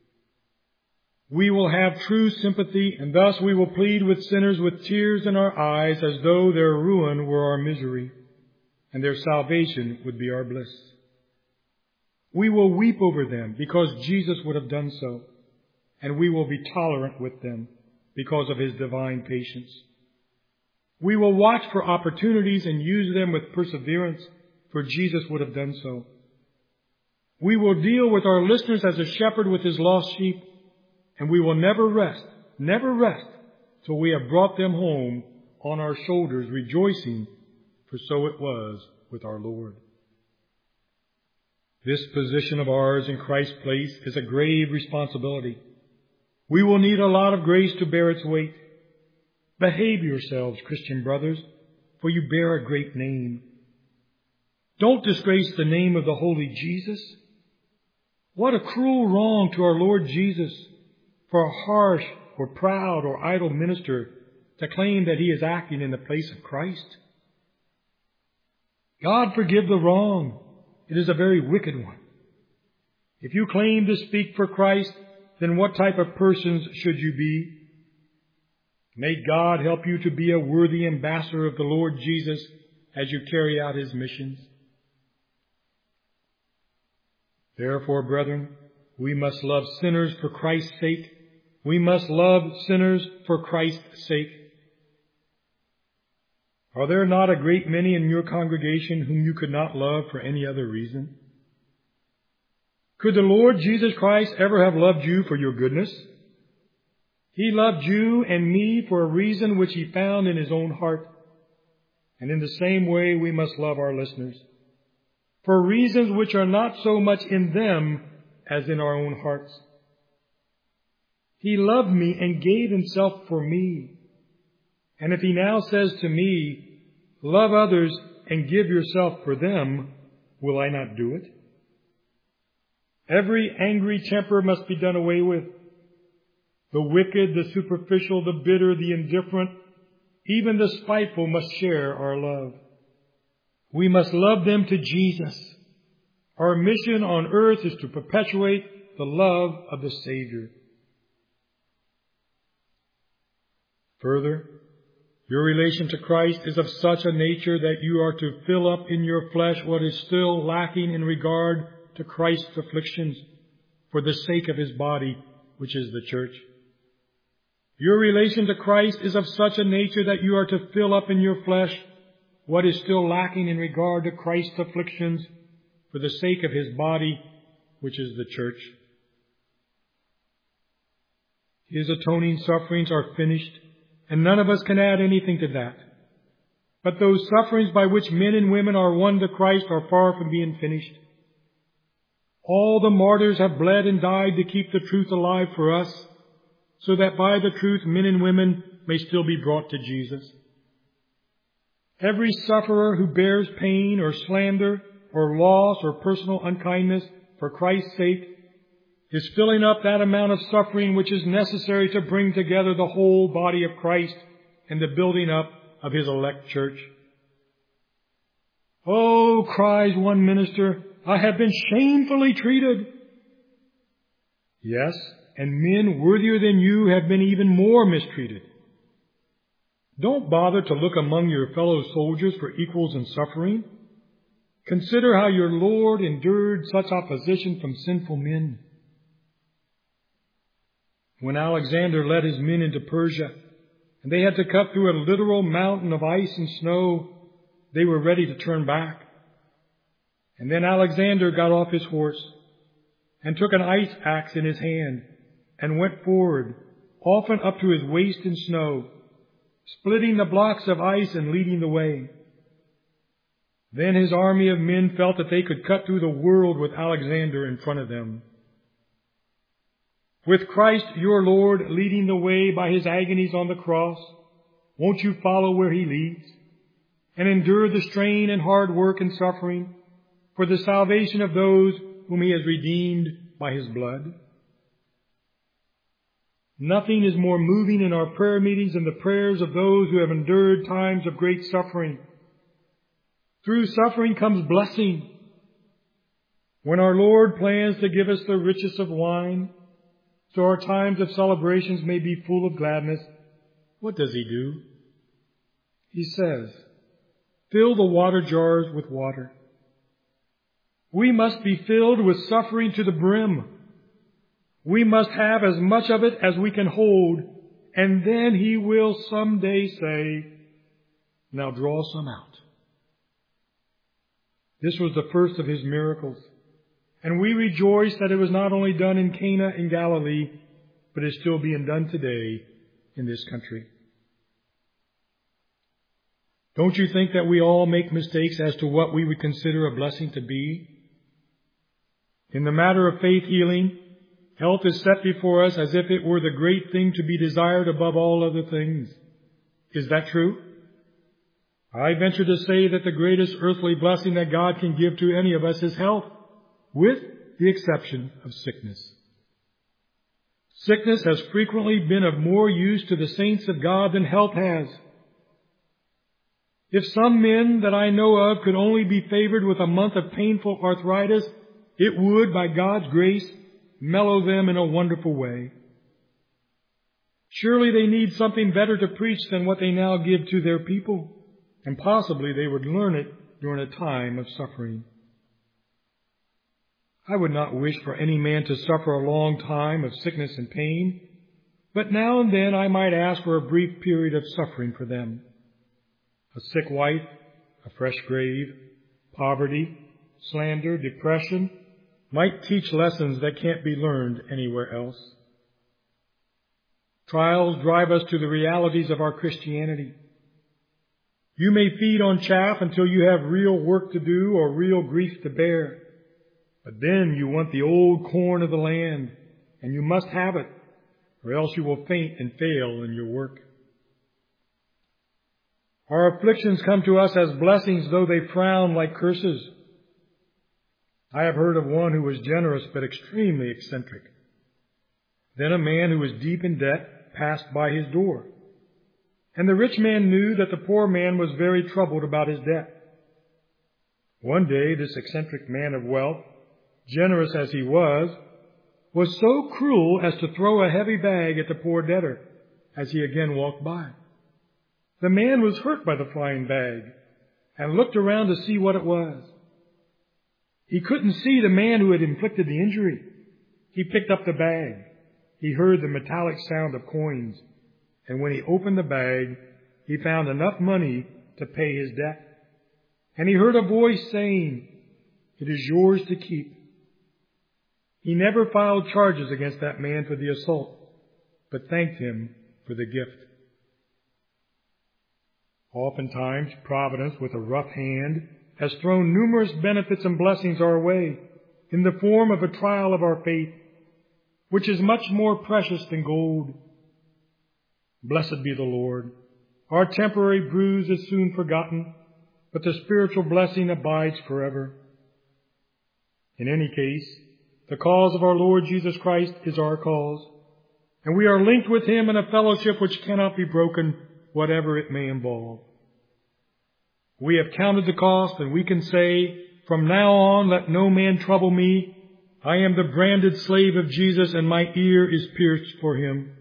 We will have true sympathy, and thus we will plead with sinners with tears in our eyes as though their ruin were our misery, and their salvation would be our bliss. We will weep over them because Jesus would have done so, and we will be tolerant with them because of his divine patience. We will watch for opportunities and use them with perseverance, for Jesus would have done so. We will deal with our listeners as a shepherd with his lost sheep, and we will never rest, never rest, till we have brought them home on our shoulders, rejoicing, for so it was with our Lord. This position of ours in Christ's place is a grave responsibility. We will need a lot of grace to bear its weight. Behave yourselves, Christian brothers, for you bear a great name. Don't disgrace the name of the holy Jesus. What a cruel wrong to our Lord Jesus for a harsh or proud or idle minister to claim that he is acting in the place of Christ. God forgive the wrong. It is a very wicked one. If you claim to speak for Christ, then what type of persons should you be? May God help you to be a worthy ambassador of the Lord Jesus as you carry out his missions. Therefore, brethren, we must love sinners for Christ's sake. We must love sinners for Christ's sake. Are there not a great many in your congregation whom you could not love for any other reason? Could the Lord Jesus Christ ever have loved you for your goodness? He loved you and me for a reason which he found in his own heart. And in the same way, we must love our listeners, for reasons which are not so much in them as in our own hearts. He loved me and gave himself for me. And if he now says to me, love others and give yourself for them, will I not do it? Every angry temper must be done away with. The wicked, the superficial, the bitter, the indifferent, even the spiteful must share our love. We must love them to Jesus. Our mission on earth is to perpetuate the love of the Savior. Further, your relation to Christ is of such a nature that you are to fill up in your flesh what is still lacking in regard to Christ's afflictions for the sake of His body, which is the church. Your relation to Christ is of such a nature that you are to fill up in your flesh what is still lacking in regard to Christ's afflictions for the sake of His body, which is the church. His atoning sufferings are finished, and none of us can add anything to that. But those sufferings by which men and women are won to Christ are far from being finished. All the martyrs have bled and died to keep the truth alive for us, so that by the truth men and women may still be brought to Jesus. Every sufferer who bears pain or slander or loss or personal unkindness for Christ's sake is filling up that amount of suffering which is necessary to bring together the whole body of Christ and the building up of His elect church. "Oh," cries one minister, "I have been shamefully treated." Yes, and men worthier than you have been even more mistreated. Don't bother to look among your fellow soldiers for equals in suffering. Consider how your Lord endured such opposition from sinful men. When Alexander led his men into Persia, and they had to cut through a literal mountain of ice and snow, they were ready to turn back. And then Alexander got off his horse and took an ice axe in his hand and went forward, often up to his waist in snow, splitting the blocks of ice and leading the way. Then his army of men felt that they could cut through the world with Alexander in front of them. With Christ your Lord leading the way by His agonies on the cross, won't you follow where He leads and endure the strain and hard work and suffering for the salvation of those whom He has redeemed by His blood? Nothing is more moving in our prayer meetings than the prayers of those who have endured times of great suffering. Through suffering comes blessing. When our Lord plans to give us the richest of wine, so our times of celebrations may be full of gladness, what does He do? He says, "Fill the water jars with water." We must be filled with suffering to the brim. We must have as much of it as we can hold, and then He will someday say, "Now draw some out." This was the first of His miracles, and we rejoice that it was not only done in Cana in Galilee, but is still being done today in this country. Don't you think that we all make mistakes as to what we would consider a blessing to be? In the matter of faith healing, health is set before us as if it were the great thing to be desired above all other things. Is that true? I venture to say that the greatest earthly blessing that God can give to any of us is health, with the exception of sickness. Sickness has frequently been of more use to the saints of God than health has. If some men that I know of could only be favored with a month of painful arthritis, it would, by God's grace, mellow them in a wonderful way. Surely they need something better to preach than what they now give to their people, and possibly they would learn it during a time of suffering. I would not wish for any man to suffer a long time of sickness and pain, but now and then I might ask for a brief period of suffering for them. A sick wife, a fresh grave, poverty, slander, depression might teach lessons that can't be learned anywhere else. Trials drive us to the realities of our Christianity. You may feed on chaff until you have real work to do or real grief to bear. But then you want the old corn of the land, and you must have it, or else you will faint and fail in your work. Our afflictions come to us as blessings, though they frown like curses. I have heard of one who was generous but extremely eccentric. Then a man who was deep in debt passed by his door. And the rich man knew that the poor man was very troubled about his debt. One day, this eccentric man of wealth, generous as he was, was so cruel as to throw a heavy bag at the poor debtor as he again walked by. The man was hurt by the flying bag and looked around to see what it was. He couldn't see the man who had inflicted the injury. He picked up the bag. He heard the metallic sound of coins, and when he opened the bag, he found enough money to pay his debt. And he heard a voice saying, "It is yours to keep." He never filed charges against that man for the assault, but thanked him for the gift. Oftentimes, Providence, with a rough hand, has thrown numerous benefits and blessings our way in the form of a trial of our faith, which is much more precious than gold. Blessed be the Lord. Our temporary bruise is soon forgotten, but the spiritual blessing abides forever. In any case, the cause of our Lord Jesus Christ is our cause, and we are linked with Him in a fellowship which cannot be broken, whatever it may involve. We have counted the cost, and we can say, "From now on, let no man trouble me. I am the branded slave of Jesus, and my ear is pierced for Him."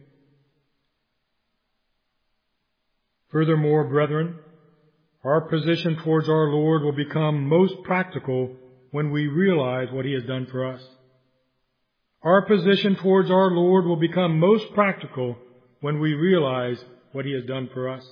Furthermore, brethren, our position towards our Lord will become most practical when we realize what He has done for us. Our position towards our Lord will become most practical when we realize what He has done for us.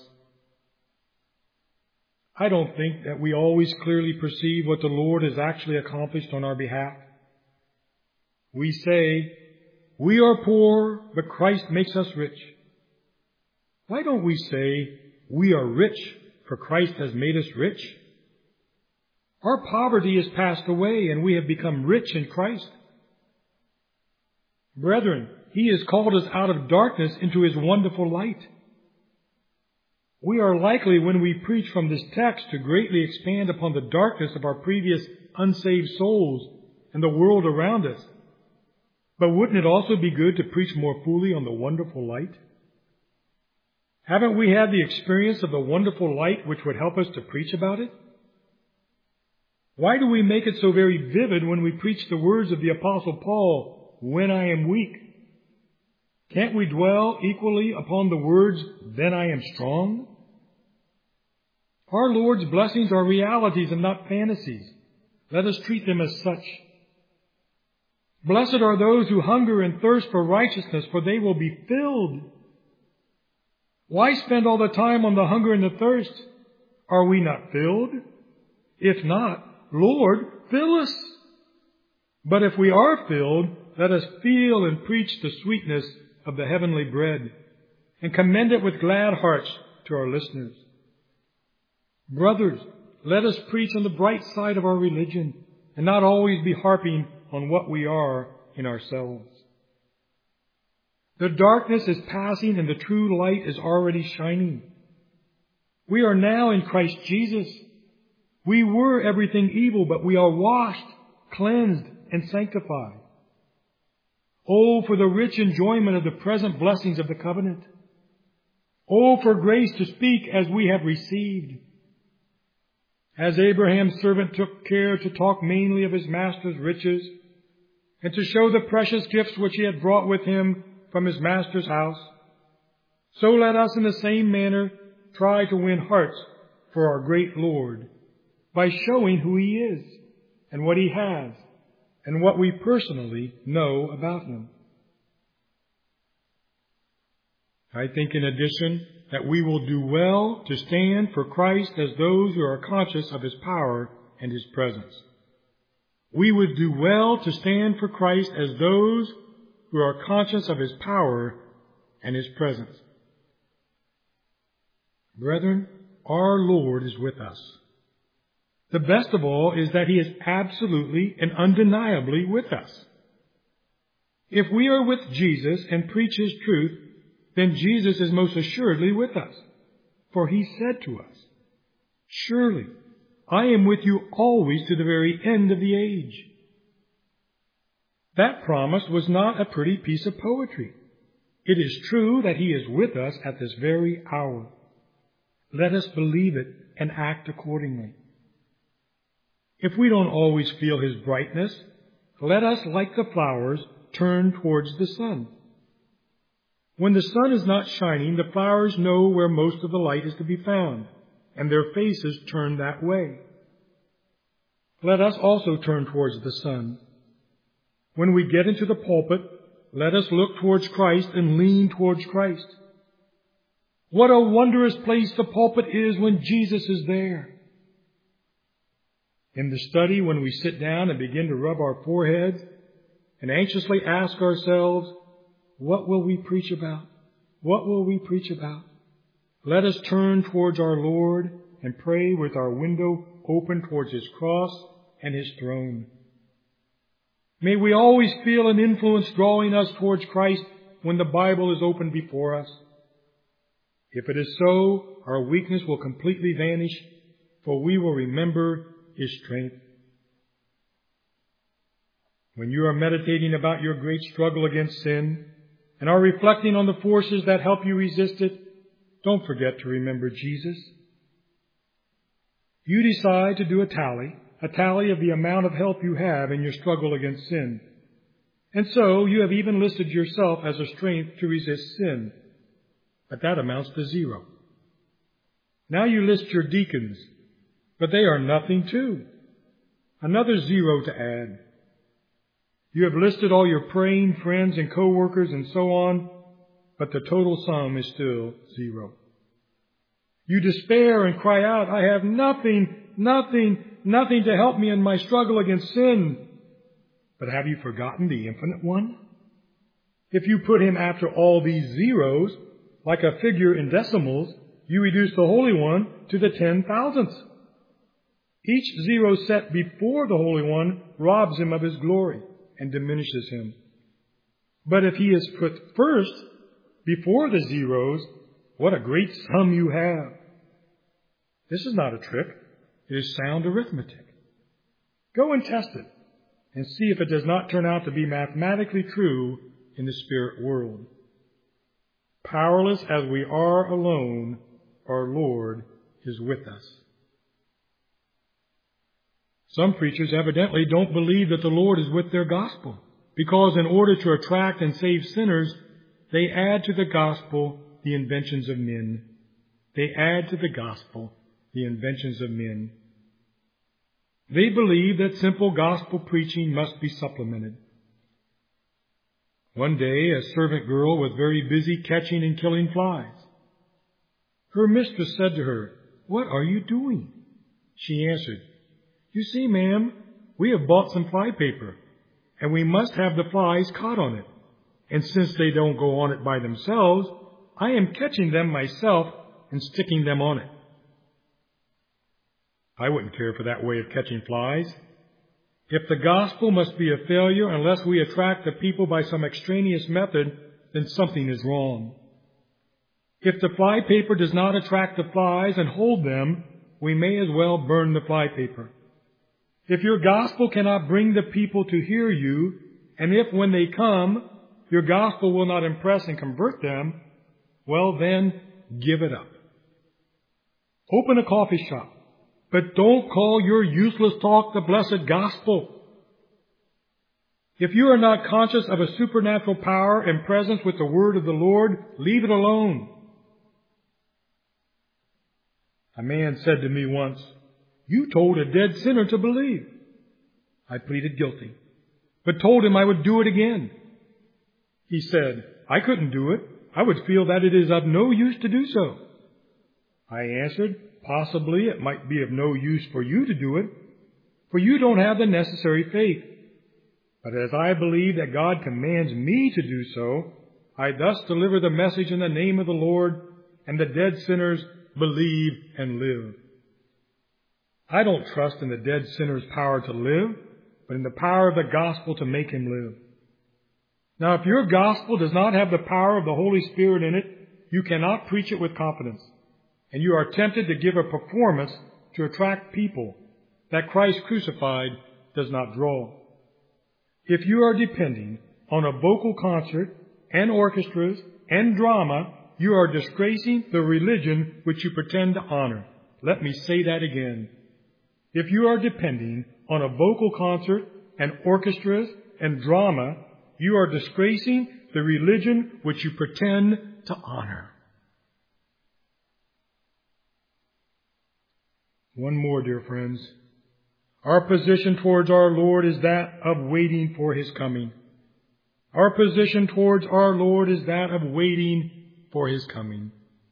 I don't think that we always clearly perceive what the Lord has actually accomplished on our behalf. We say, "We are poor, but Christ makes us rich." Why don't we say, "We are rich, for Christ has made us rich"? Our poverty has passed away, and we have become rich in Christ. Brethren, He has called us out of darkness into His wonderful light. We are likely, when we preach from this text, to greatly expand upon the darkness of our previous unsaved souls and the world around us. But wouldn't it also be good to preach more fully on the wonderful light? Haven't we had the experience of the wonderful light which would help us to preach about it? Why do we make it so very vivid when we preach the words of the Apostle Paul, "When I am weak"? Can't we dwell equally upon the words, "Then I am strong"? Our Lord's blessings are realities and not fantasies. Let us treat them as such. Blessed are those who hunger and thirst for righteousness, for they will be filled. Why spend all the time on the hunger and the thirst? Are we not filled? If not, Lord, fill us. But if we are filled, let us feel and preach the sweetness of the heavenly bread, and commend it with glad hearts to our listeners. Brothers, let us preach on the bright side of our religion, and not always be harping on what we are in ourselves. The darkness is passing, and the true light is already shining. We are now in Christ Jesus. We were everything evil, but we are washed, cleansed, and sanctified. Oh, for the rich enjoyment of the present blessings of the covenant. Oh, for grace to speak as we have received. As Abraham's servant took care to talk mainly of his master's riches, and to show the precious gifts which he had brought with him from his master's house, so let us in the same manner try to win hearts for our great Lord by showing who He is and what He has and what we personally know about Him. I think in addition that we will do well to stand for Christ as those who are conscious of His power and His presence. We would do well to stand for Christ as those who are conscious of His power and His presence. Brethren, our Lord is with us. The best of all is that He is absolutely and undeniably with us. If we are with Jesus and preach His truth, then Jesus is most assuredly with us. For He said to us, "Surely I am with you always to the very end of the age." That promise was not a pretty piece of poetry. It is true that He is with us at this very hour. Let us believe it and act accordingly. If we don't always feel His brightness, let us, like the flowers, turn towards the sun. When the sun is not shining, the flowers know where most of the light is to be found, and their faces turn that way. Let us also turn towards the sun. When we get into the pulpit, let us look towards Christ and lean towards Christ. What a wondrous place the pulpit is when Jesus is there. In the study, when we sit down and begin to rub our foreheads and anxiously ask ourselves, what will we preach about? What will we preach about? Let us turn towards our Lord and pray with our window open towards His cross and His throne. May we always feel an influence drawing us towards Christ when the Bible is open before us. If it is so, our weakness will completely vanish, for we will remember His strength. When you are meditating about your great struggle against sin and are reflecting on the forces that help you resist it, don't forget to remember Jesus. You decide to do a tally, a tally of the amount of help you have in your struggle against sin. And so you have even listed yourself as a strength to resist sin. But that amounts to zero. Now you list your deacons, but they are nothing too. Another zero to add. You have listed all your praying friends and co-workers and so on, but the total sum is still zero. You despair and cry out, I have nothing, nothing, nothing to help me in my struggle against sin. But have you forgotten the Infinite One? If you put Him after all these zeros, like a figure in decimals, you reduce the Holy One to the ten thousandths. Each zero set before the Holy One robs Him of His glory and diminishes Him. But if He is put first, before the zeros, what a great sum you have. This is not a trick. It is sound arithmetic. Go and test it and see if it does not turn out to be mathematically true in the spirit world. Powerless as we are alone, our Lord is with us. Some preachers evidently don't believe that the Lord is with their gospel, because in order to attract and save sinners, they add to the gospel the inventions of men. They add to the gospel the inventions of men. They believe that simple gospel preaching must be supplemented. One day, a servant girl was very busy catching and killing flies. Her mistress said to her, "What are you doing?" She answered, "You see, ma'am, we have bought some fly paper, and we must have the flies caught on it. And since they don't go on it by themselves, I am catching them myself and sticking them on it." I wouldn't care for that way of catching flies. If the gospel must be a failure unless we attract the people by some extraneous method, then something is wrong. If the fly paper does not attract the flies and hold them, we may as well burn the fly paper. If your gospel cannot bring the people to hear you, and if when they come, your gospel will not impress and convert them, well then, give it up. Open a coffee shop. But don't call your useless talk the blessed gospel. If you are not conscious of a supernatural power and presence with the word of the Lord, leave it alone. A man said to me once, "You told a dead sinner to believe." I pleaded guilty, but told him I would do it again. He said, "I couldn't do it. I would feel that it is of no use to do so." I answered, "Possibly it might be of no use for you to do it, for you don't have the necessary faith. But as I believe that God commands me to do so, I thus deliver the message in the name of the Lord, and the dead sinners believe and live." I don't trust in the dead sinner's power to live, but in the power of the gospel to make him live. Now, if your gospel does not have the power of the Holy Spirit in it, you cannot preach it with confidence. And you are tempted to give a performance to attract people that Christ crucified does not draw. If you are depending on a vocal concert and orchestras and drama, you are disgracing the religion which you pretend to honor. Let me say that again. If you are depending on a vocal concert and orchestras and drama, you are disgracing the religion which you pretend to honor. One more, dear friends. Our position towards our Lord is that of waiting for His coming. Our position towards our Lord is that of waiting for His coming.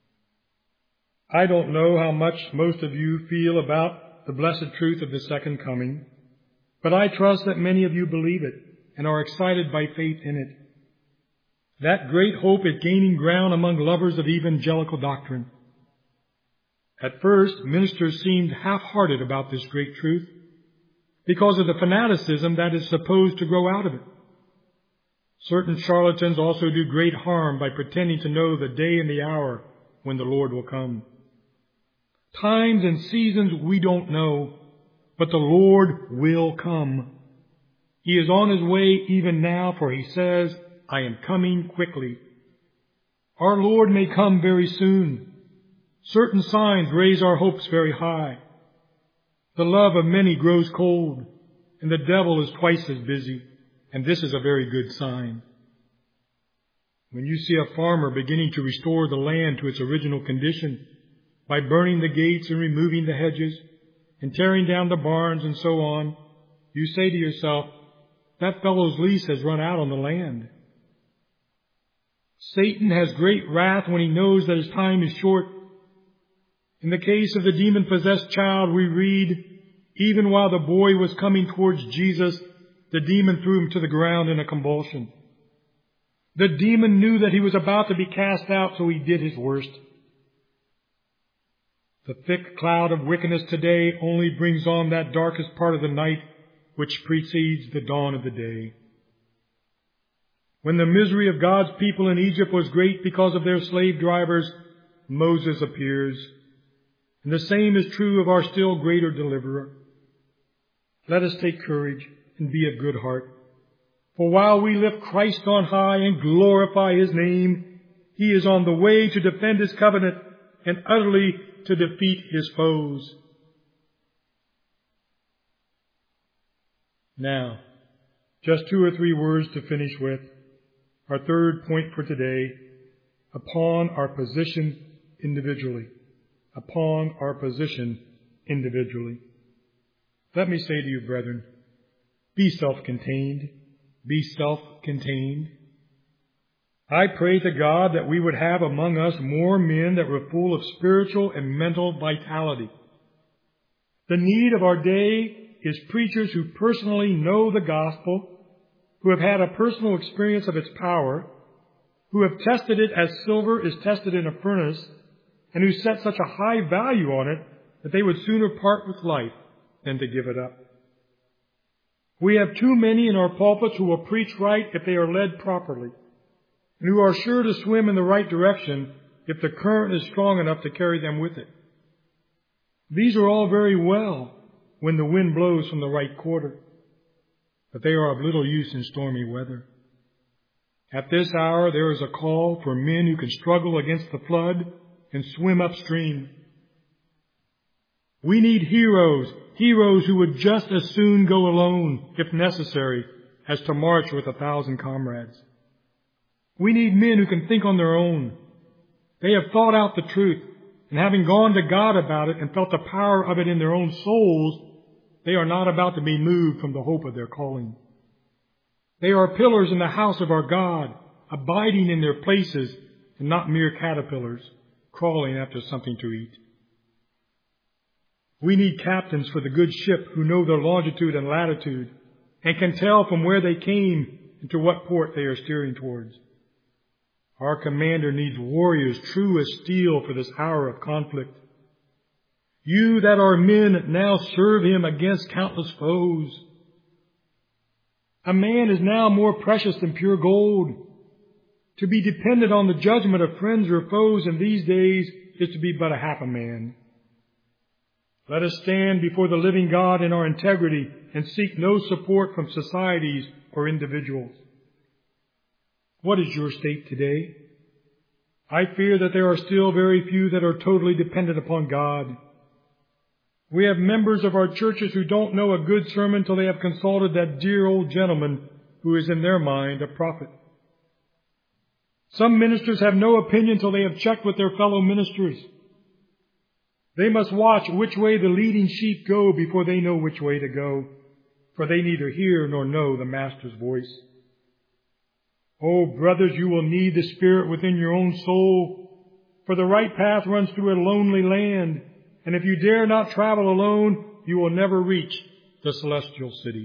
I don't know how much most of you feel about the blessed truth of the second coming, but I trust that many of you believe it and are excited by faith in it. That great hope is gaining ground among lovers of evangelical doctrine. At first, ministers seemed half-hearted about this great truth because of the fanaticism that is supposed to grow out of it. Certain charlatans also do great harm by pretending to know the day and the hour when the Lord will come. Times and seasons we don't know, but the Lord will come. He is on His way even now, for He says, I am coming quickly. Our Lord may come very soon. Certain signs raise our hopes very high. The love of many grows cold, and the devil is twice as busy, and this is a very good sign. When you see a farmer beginning to restore the land to its original condition by burning the gates and removing the hedges and tearing down the barns and so on, you say to yourself, that fellow's lease has run out on the land. Satan has great wrath when he knows that his time is short. In the case of the demon-possessed child, we read, even while the boy was coming towards Jesus, the demon threw him to the ground in a convulsion. The demon knew that he was about to be cast out, so he did his worst. The thick cloud of wickedness today only brings on that darkest part of the night which precedes the dawn of the day. When the misery of God's people in Egypt was great because of their slave drivers, Moses appears. And the same is true of our still greater deliverer. Let us take courage and be of good heart. For while we lift Christ on high and glorify His name, He is on the way to defend His covenant and utterly to defeat His foes. Now, just two or three words to finish with. Our third point for today, upon our position individually. Upon our position individually. Let me say to you, brethren, be self-contained. Be self-contained. I pray to God that we would have among us more men that were full of spiritual and mental vitality. The need of our day is preachers who personally know the gospel, who have had a personal experience of its power, who have tested it as silver is tested in a furnace, and who set such a high value on it that they would sooner part with life than to give it up. We have too many in our pulpits who will preach right if they are led properly, and who are sure to swim in the right direction if the current is strong enough to carry them with it. These are all very well when the wind blows from the right quarter, but they are of little use in stormy weather. At this hour there is a call for men who can struggle against the flood and swim upstream. We need heroes, heroes who would just as soon go alone, if necessary, as to march with a thousand comrades. We need men who can think on their own. They have thought out the truth, and having gone to God about it and felt the power of it in their own souls, they are not about to be moved from the hope of their calling. They are pillars in the house of our God, abiding in their places, and not mere caterpillars, crawling after something to eat. We need captains for the good ship who know their longitude and latitude and can tell from where they came and to what port they are steering towards. Our commander needs warriors true as steel for this hour of conflict. You that are men now serve him against countless foes. A man is now more precious than pure gold. To be dependent on the judgment of friends or foes in these days is to be but a half a man. Let us stand before the living God in our integrity and seek no support from societies or individuals. What is your state today? I fear that there are still very few that are totally dependent upon God. We have members of our churches who don't know a good sermon till they have consulted that dear old gentleman who is in their mind a prophet. Some ministers have no opinion till they have checked with their fellow ministers. They must watch which way the leading sheep go before they know which way to go, for they neither hear nor know the Master's voice. Oh, brothers, you will need the Spirit within your own soul, for the right path runs through a lonely land, and if you dare not travel alone, you will never reach the celestial city.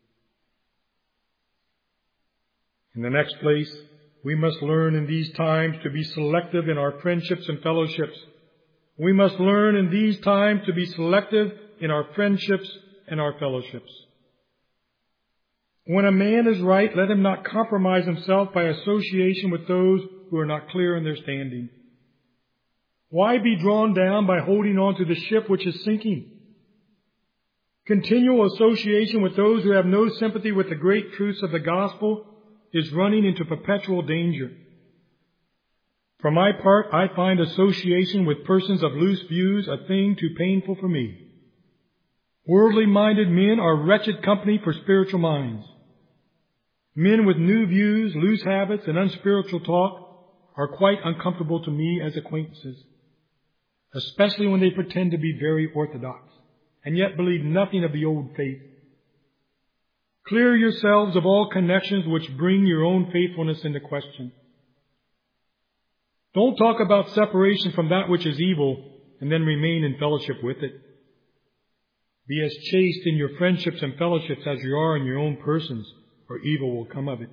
In the next place, we must learn in these times to be selective in our friendships and fellowships. We must learn in these times to be selective in our friendships and our fellowships. When a man is right, let him not compromise himself by association with those who are not clear in their standing. Why be drawn down by holding on to the ship which is sinking? Continual association with those who have no sympathy with the great truths of the gospel is running into perpetual danger. For my part, I find association with persons of loose views a thing too painful for me. Worldly-minded men are wretched company for spiritual minds. Men with new views, loose habits, and unspiritual talk are quite uncomfortable to me as acquaintances, especially when they pretend to be very orthodox and yet believe nothing of the old faith. Clear yourselves of all connections which bring your own faithfulness into question. Don't talk about separation from that which is evil and then remain in fellowship with it. Be as chaste in your friendships and fellowships as you are in your own persons, or evil will come of it.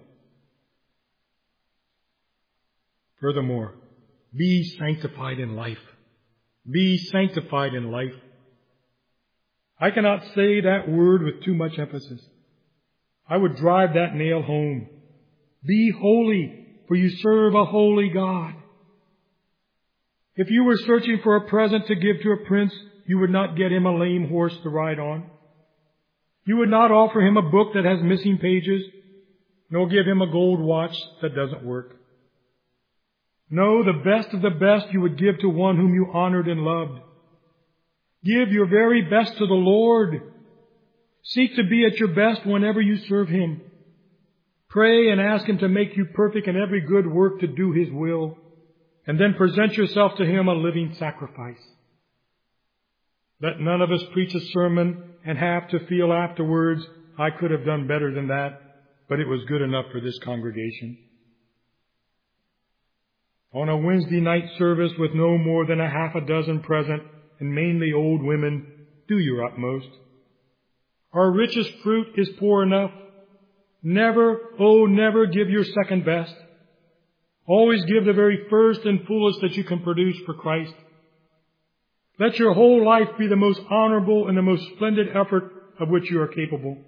Furthermore, be sanctified in life. Be sanctified in life. I cannot say that word with too much emphasis. I would drive that nail home. Be holy, for you serve a holy God. If you were searching for a present to give to a prince, you would not get him a lame horse to ride on. You would not offer him a book that has missing pages, nor give him a gold watch that doesn't work. No, the best of the best you would give to one whom you honored and loved. Give your very best to the Lord. Seek to be at your best whenever you serve Him. Pray and ask Him to make you perfect in every good work to do His will, and then present yourself to Him a living sacrifice. Let none of us preach a sermon and have to feel afterwards, I could have done better than that, but it was good enough for this congregation. On a Wednesday night service with no more than a half a dozen present, and mainly old women, do your utmost. Our richest fruit is poor enough. Never, oh, never give your second best. Always give the very first and fullest that you can produce for Christ. Let your whole life be the most honorable and the most splendid effort of which you are capable.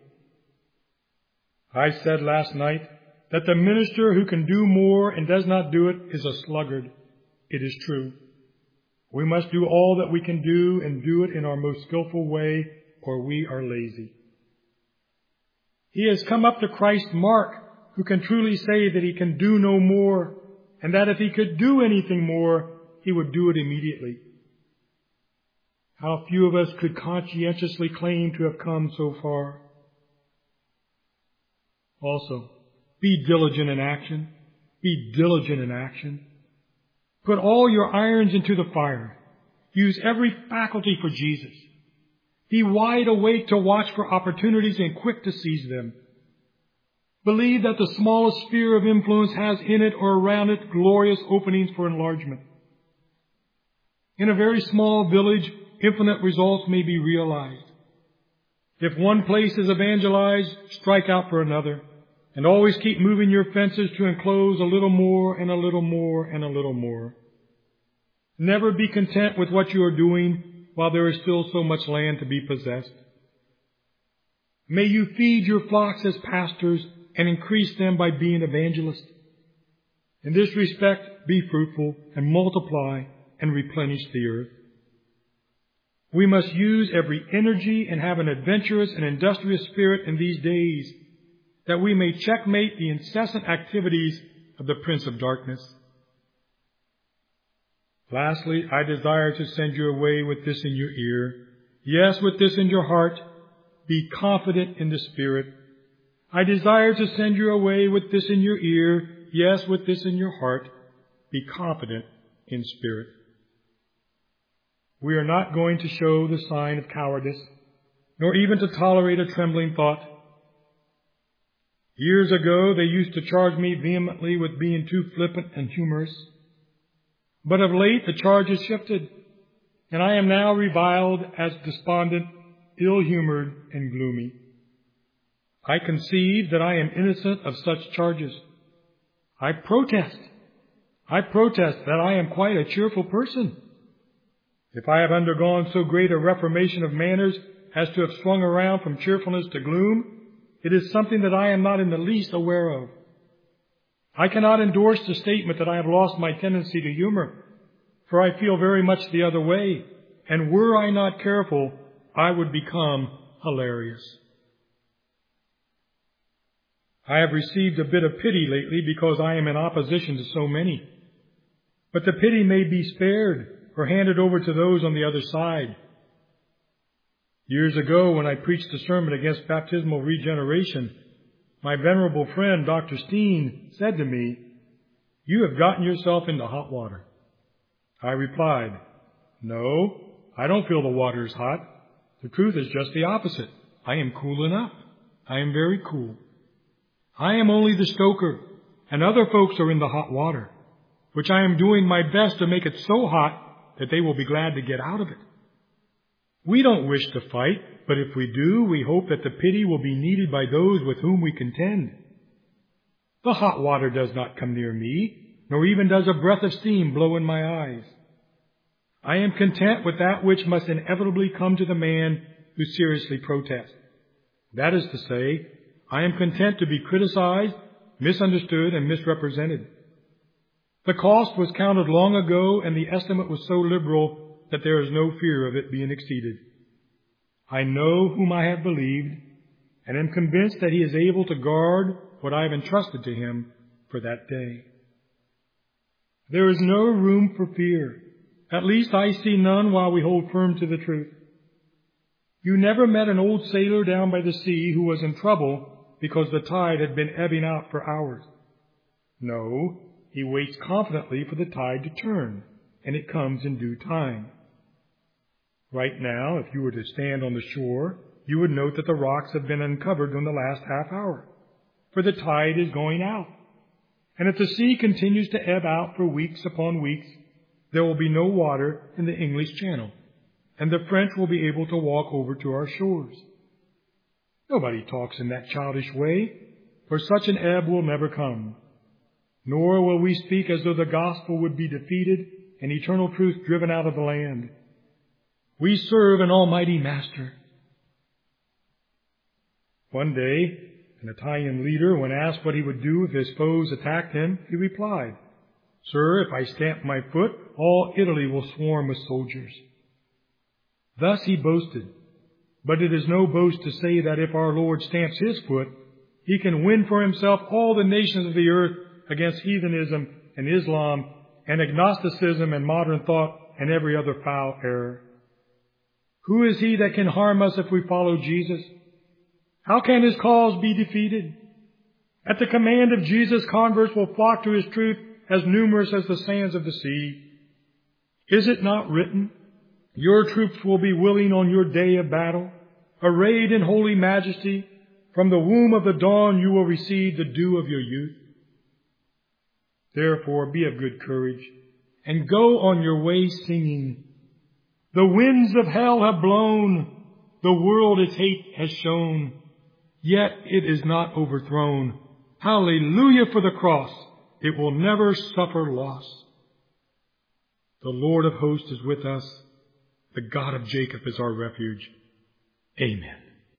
I said last night that the minister who can do more and does not do it is a sluggard. It is true. We must do all that we can do and do it in our most skillful way, or we are lazy. He has come up to Christ's mark, who can truly say that he can do no more, and that if he could do anything more, he would do it immediately. How few of us could conscientiously claim to have come so far. Also, be diligent in action. Be diligent in action. Put all your irons into the fire. Use every faculty for Jesus. Be wide awake to watch for opportunities and quick to seize them. Believe that the smallest sphere of influence has in it or around it glorious openings for enlargement. In a very small village, infinite results may be realized. If one place is evangelized, strike out for another, and always keep moving your fences to enclose a little more and a little more and a little more. Never be content with what you are doing while there is still so much land to be possessed. May you feed your flocks as pastors and increase them by being evangelists. In this respect, be fruitful and multiply and replenish the earth. We must use every energy and have an adventurous and industrious spirit in these days, that we may checkmate the incessant activities of the Prince of Darkness. Lastly, I desire to send you away with this in your ear, Yes, with this in your heart, be confident in the Spirit. I desire to send you away with this in your ear. Yes, with this in your heart, be confident in spirit. We are not going to show the sign of cowardice, nor even to tolerate a trembling thought. Years ago, they used to charge me vehemently with being too flippant and humorous. But of late, the charge has shifted, and I am now reviled as despondent, ill-humored, and gloomy. I conceive that I am innocent of such charges. I protest. I protest that I am quite a cheerful person. If I have undergone so great a reformation of manners as to have swung around from cheerfulness to gloom, it is something that I am not in the least aware of. I cannot endorse the statement that I have lost my tendency to humor, for I feel very much the other way, and were I not careful, I would become hilarious. I have received a bit of pity lately because I am in opposition to so many. But the pity may be spared or handed over to those on the other side. Years ago, when I preached a sermon against baptismal regeneration, my venerable friend, Doctor Steen, said to me, "You have gotten yourself into hot water." I replied, "No, I don't feel the water is hot. The truth is just the opposite. I am cool enough. I am very cool. I am only the stoker, and other folks are in the hot water, which I am doing my best to make it so hot that they will be glad to get out of it. We don't wish to fight, but if we do, we hope that the pity will be needed by those with whom we contend. The hot water does not come near me, nor even does a breath of steam blow in my eyes. I am content with that which must inevitably come to the man who seriously protests. That is to say, I am content to be criticized, misunderstood, and misrepresented. The cost was counted long ago, and the estimate was so liberal that there is no fear of it being exceeded. I know whom I have believed, and am convinced that he is able to guard what I have entrusted to him for that day. There is no room for fear. At least I see none while we hold firm to the truth. You never met an old sailor down by the sea who was in trouble because the tide had been ebbing out for hours. No, he waits confidently for the tide to turn, and it comes in due time. Right now, if you were to stand on the shore, you would note that the rocks have been uncovered in the last half hour, for the tide is going out. And if the sea continues to ebb out for weeks upon weeks, there will be no water in the English Channel, and the French will be able to walk over to our shores. Nobody talks in that childish way, for such an ebb will never come. Nor will we speak as though the gospel would be defeated and eternal truth driven out of the land. We serve an almighty master. One day, an Italian leader, when asked what he would do if his foes attacked him, he replied, "Sir, if I stamp my foot, all Italy will swarm with soldiers." Thus he boasted. But it is no boast to say that if our Lord stamps his foot, he can win for himself all the nations of the earth against heathenism and Islam and agnosticism and modern thought and every other foul error. Who is he that can harm us if we follow Jesus? How can his cause be defeated? At the command of Jesus, converts will flock to his truth as numerous as the sands of the sea. Is it not written, "Your troops will be willing on your day of battle, arrayed in holy majesty. From the womb of the dawn you will receive the dew of your youth"? Therefore be of good courage, and go on your way singing. The winds of hell have blown, the world its hate has shown, yet it is not overthrown. Hallelujah for the cross, it will never suffer loss. The Lord of hosts is with us. The God of Jacob is our refuge. Amen.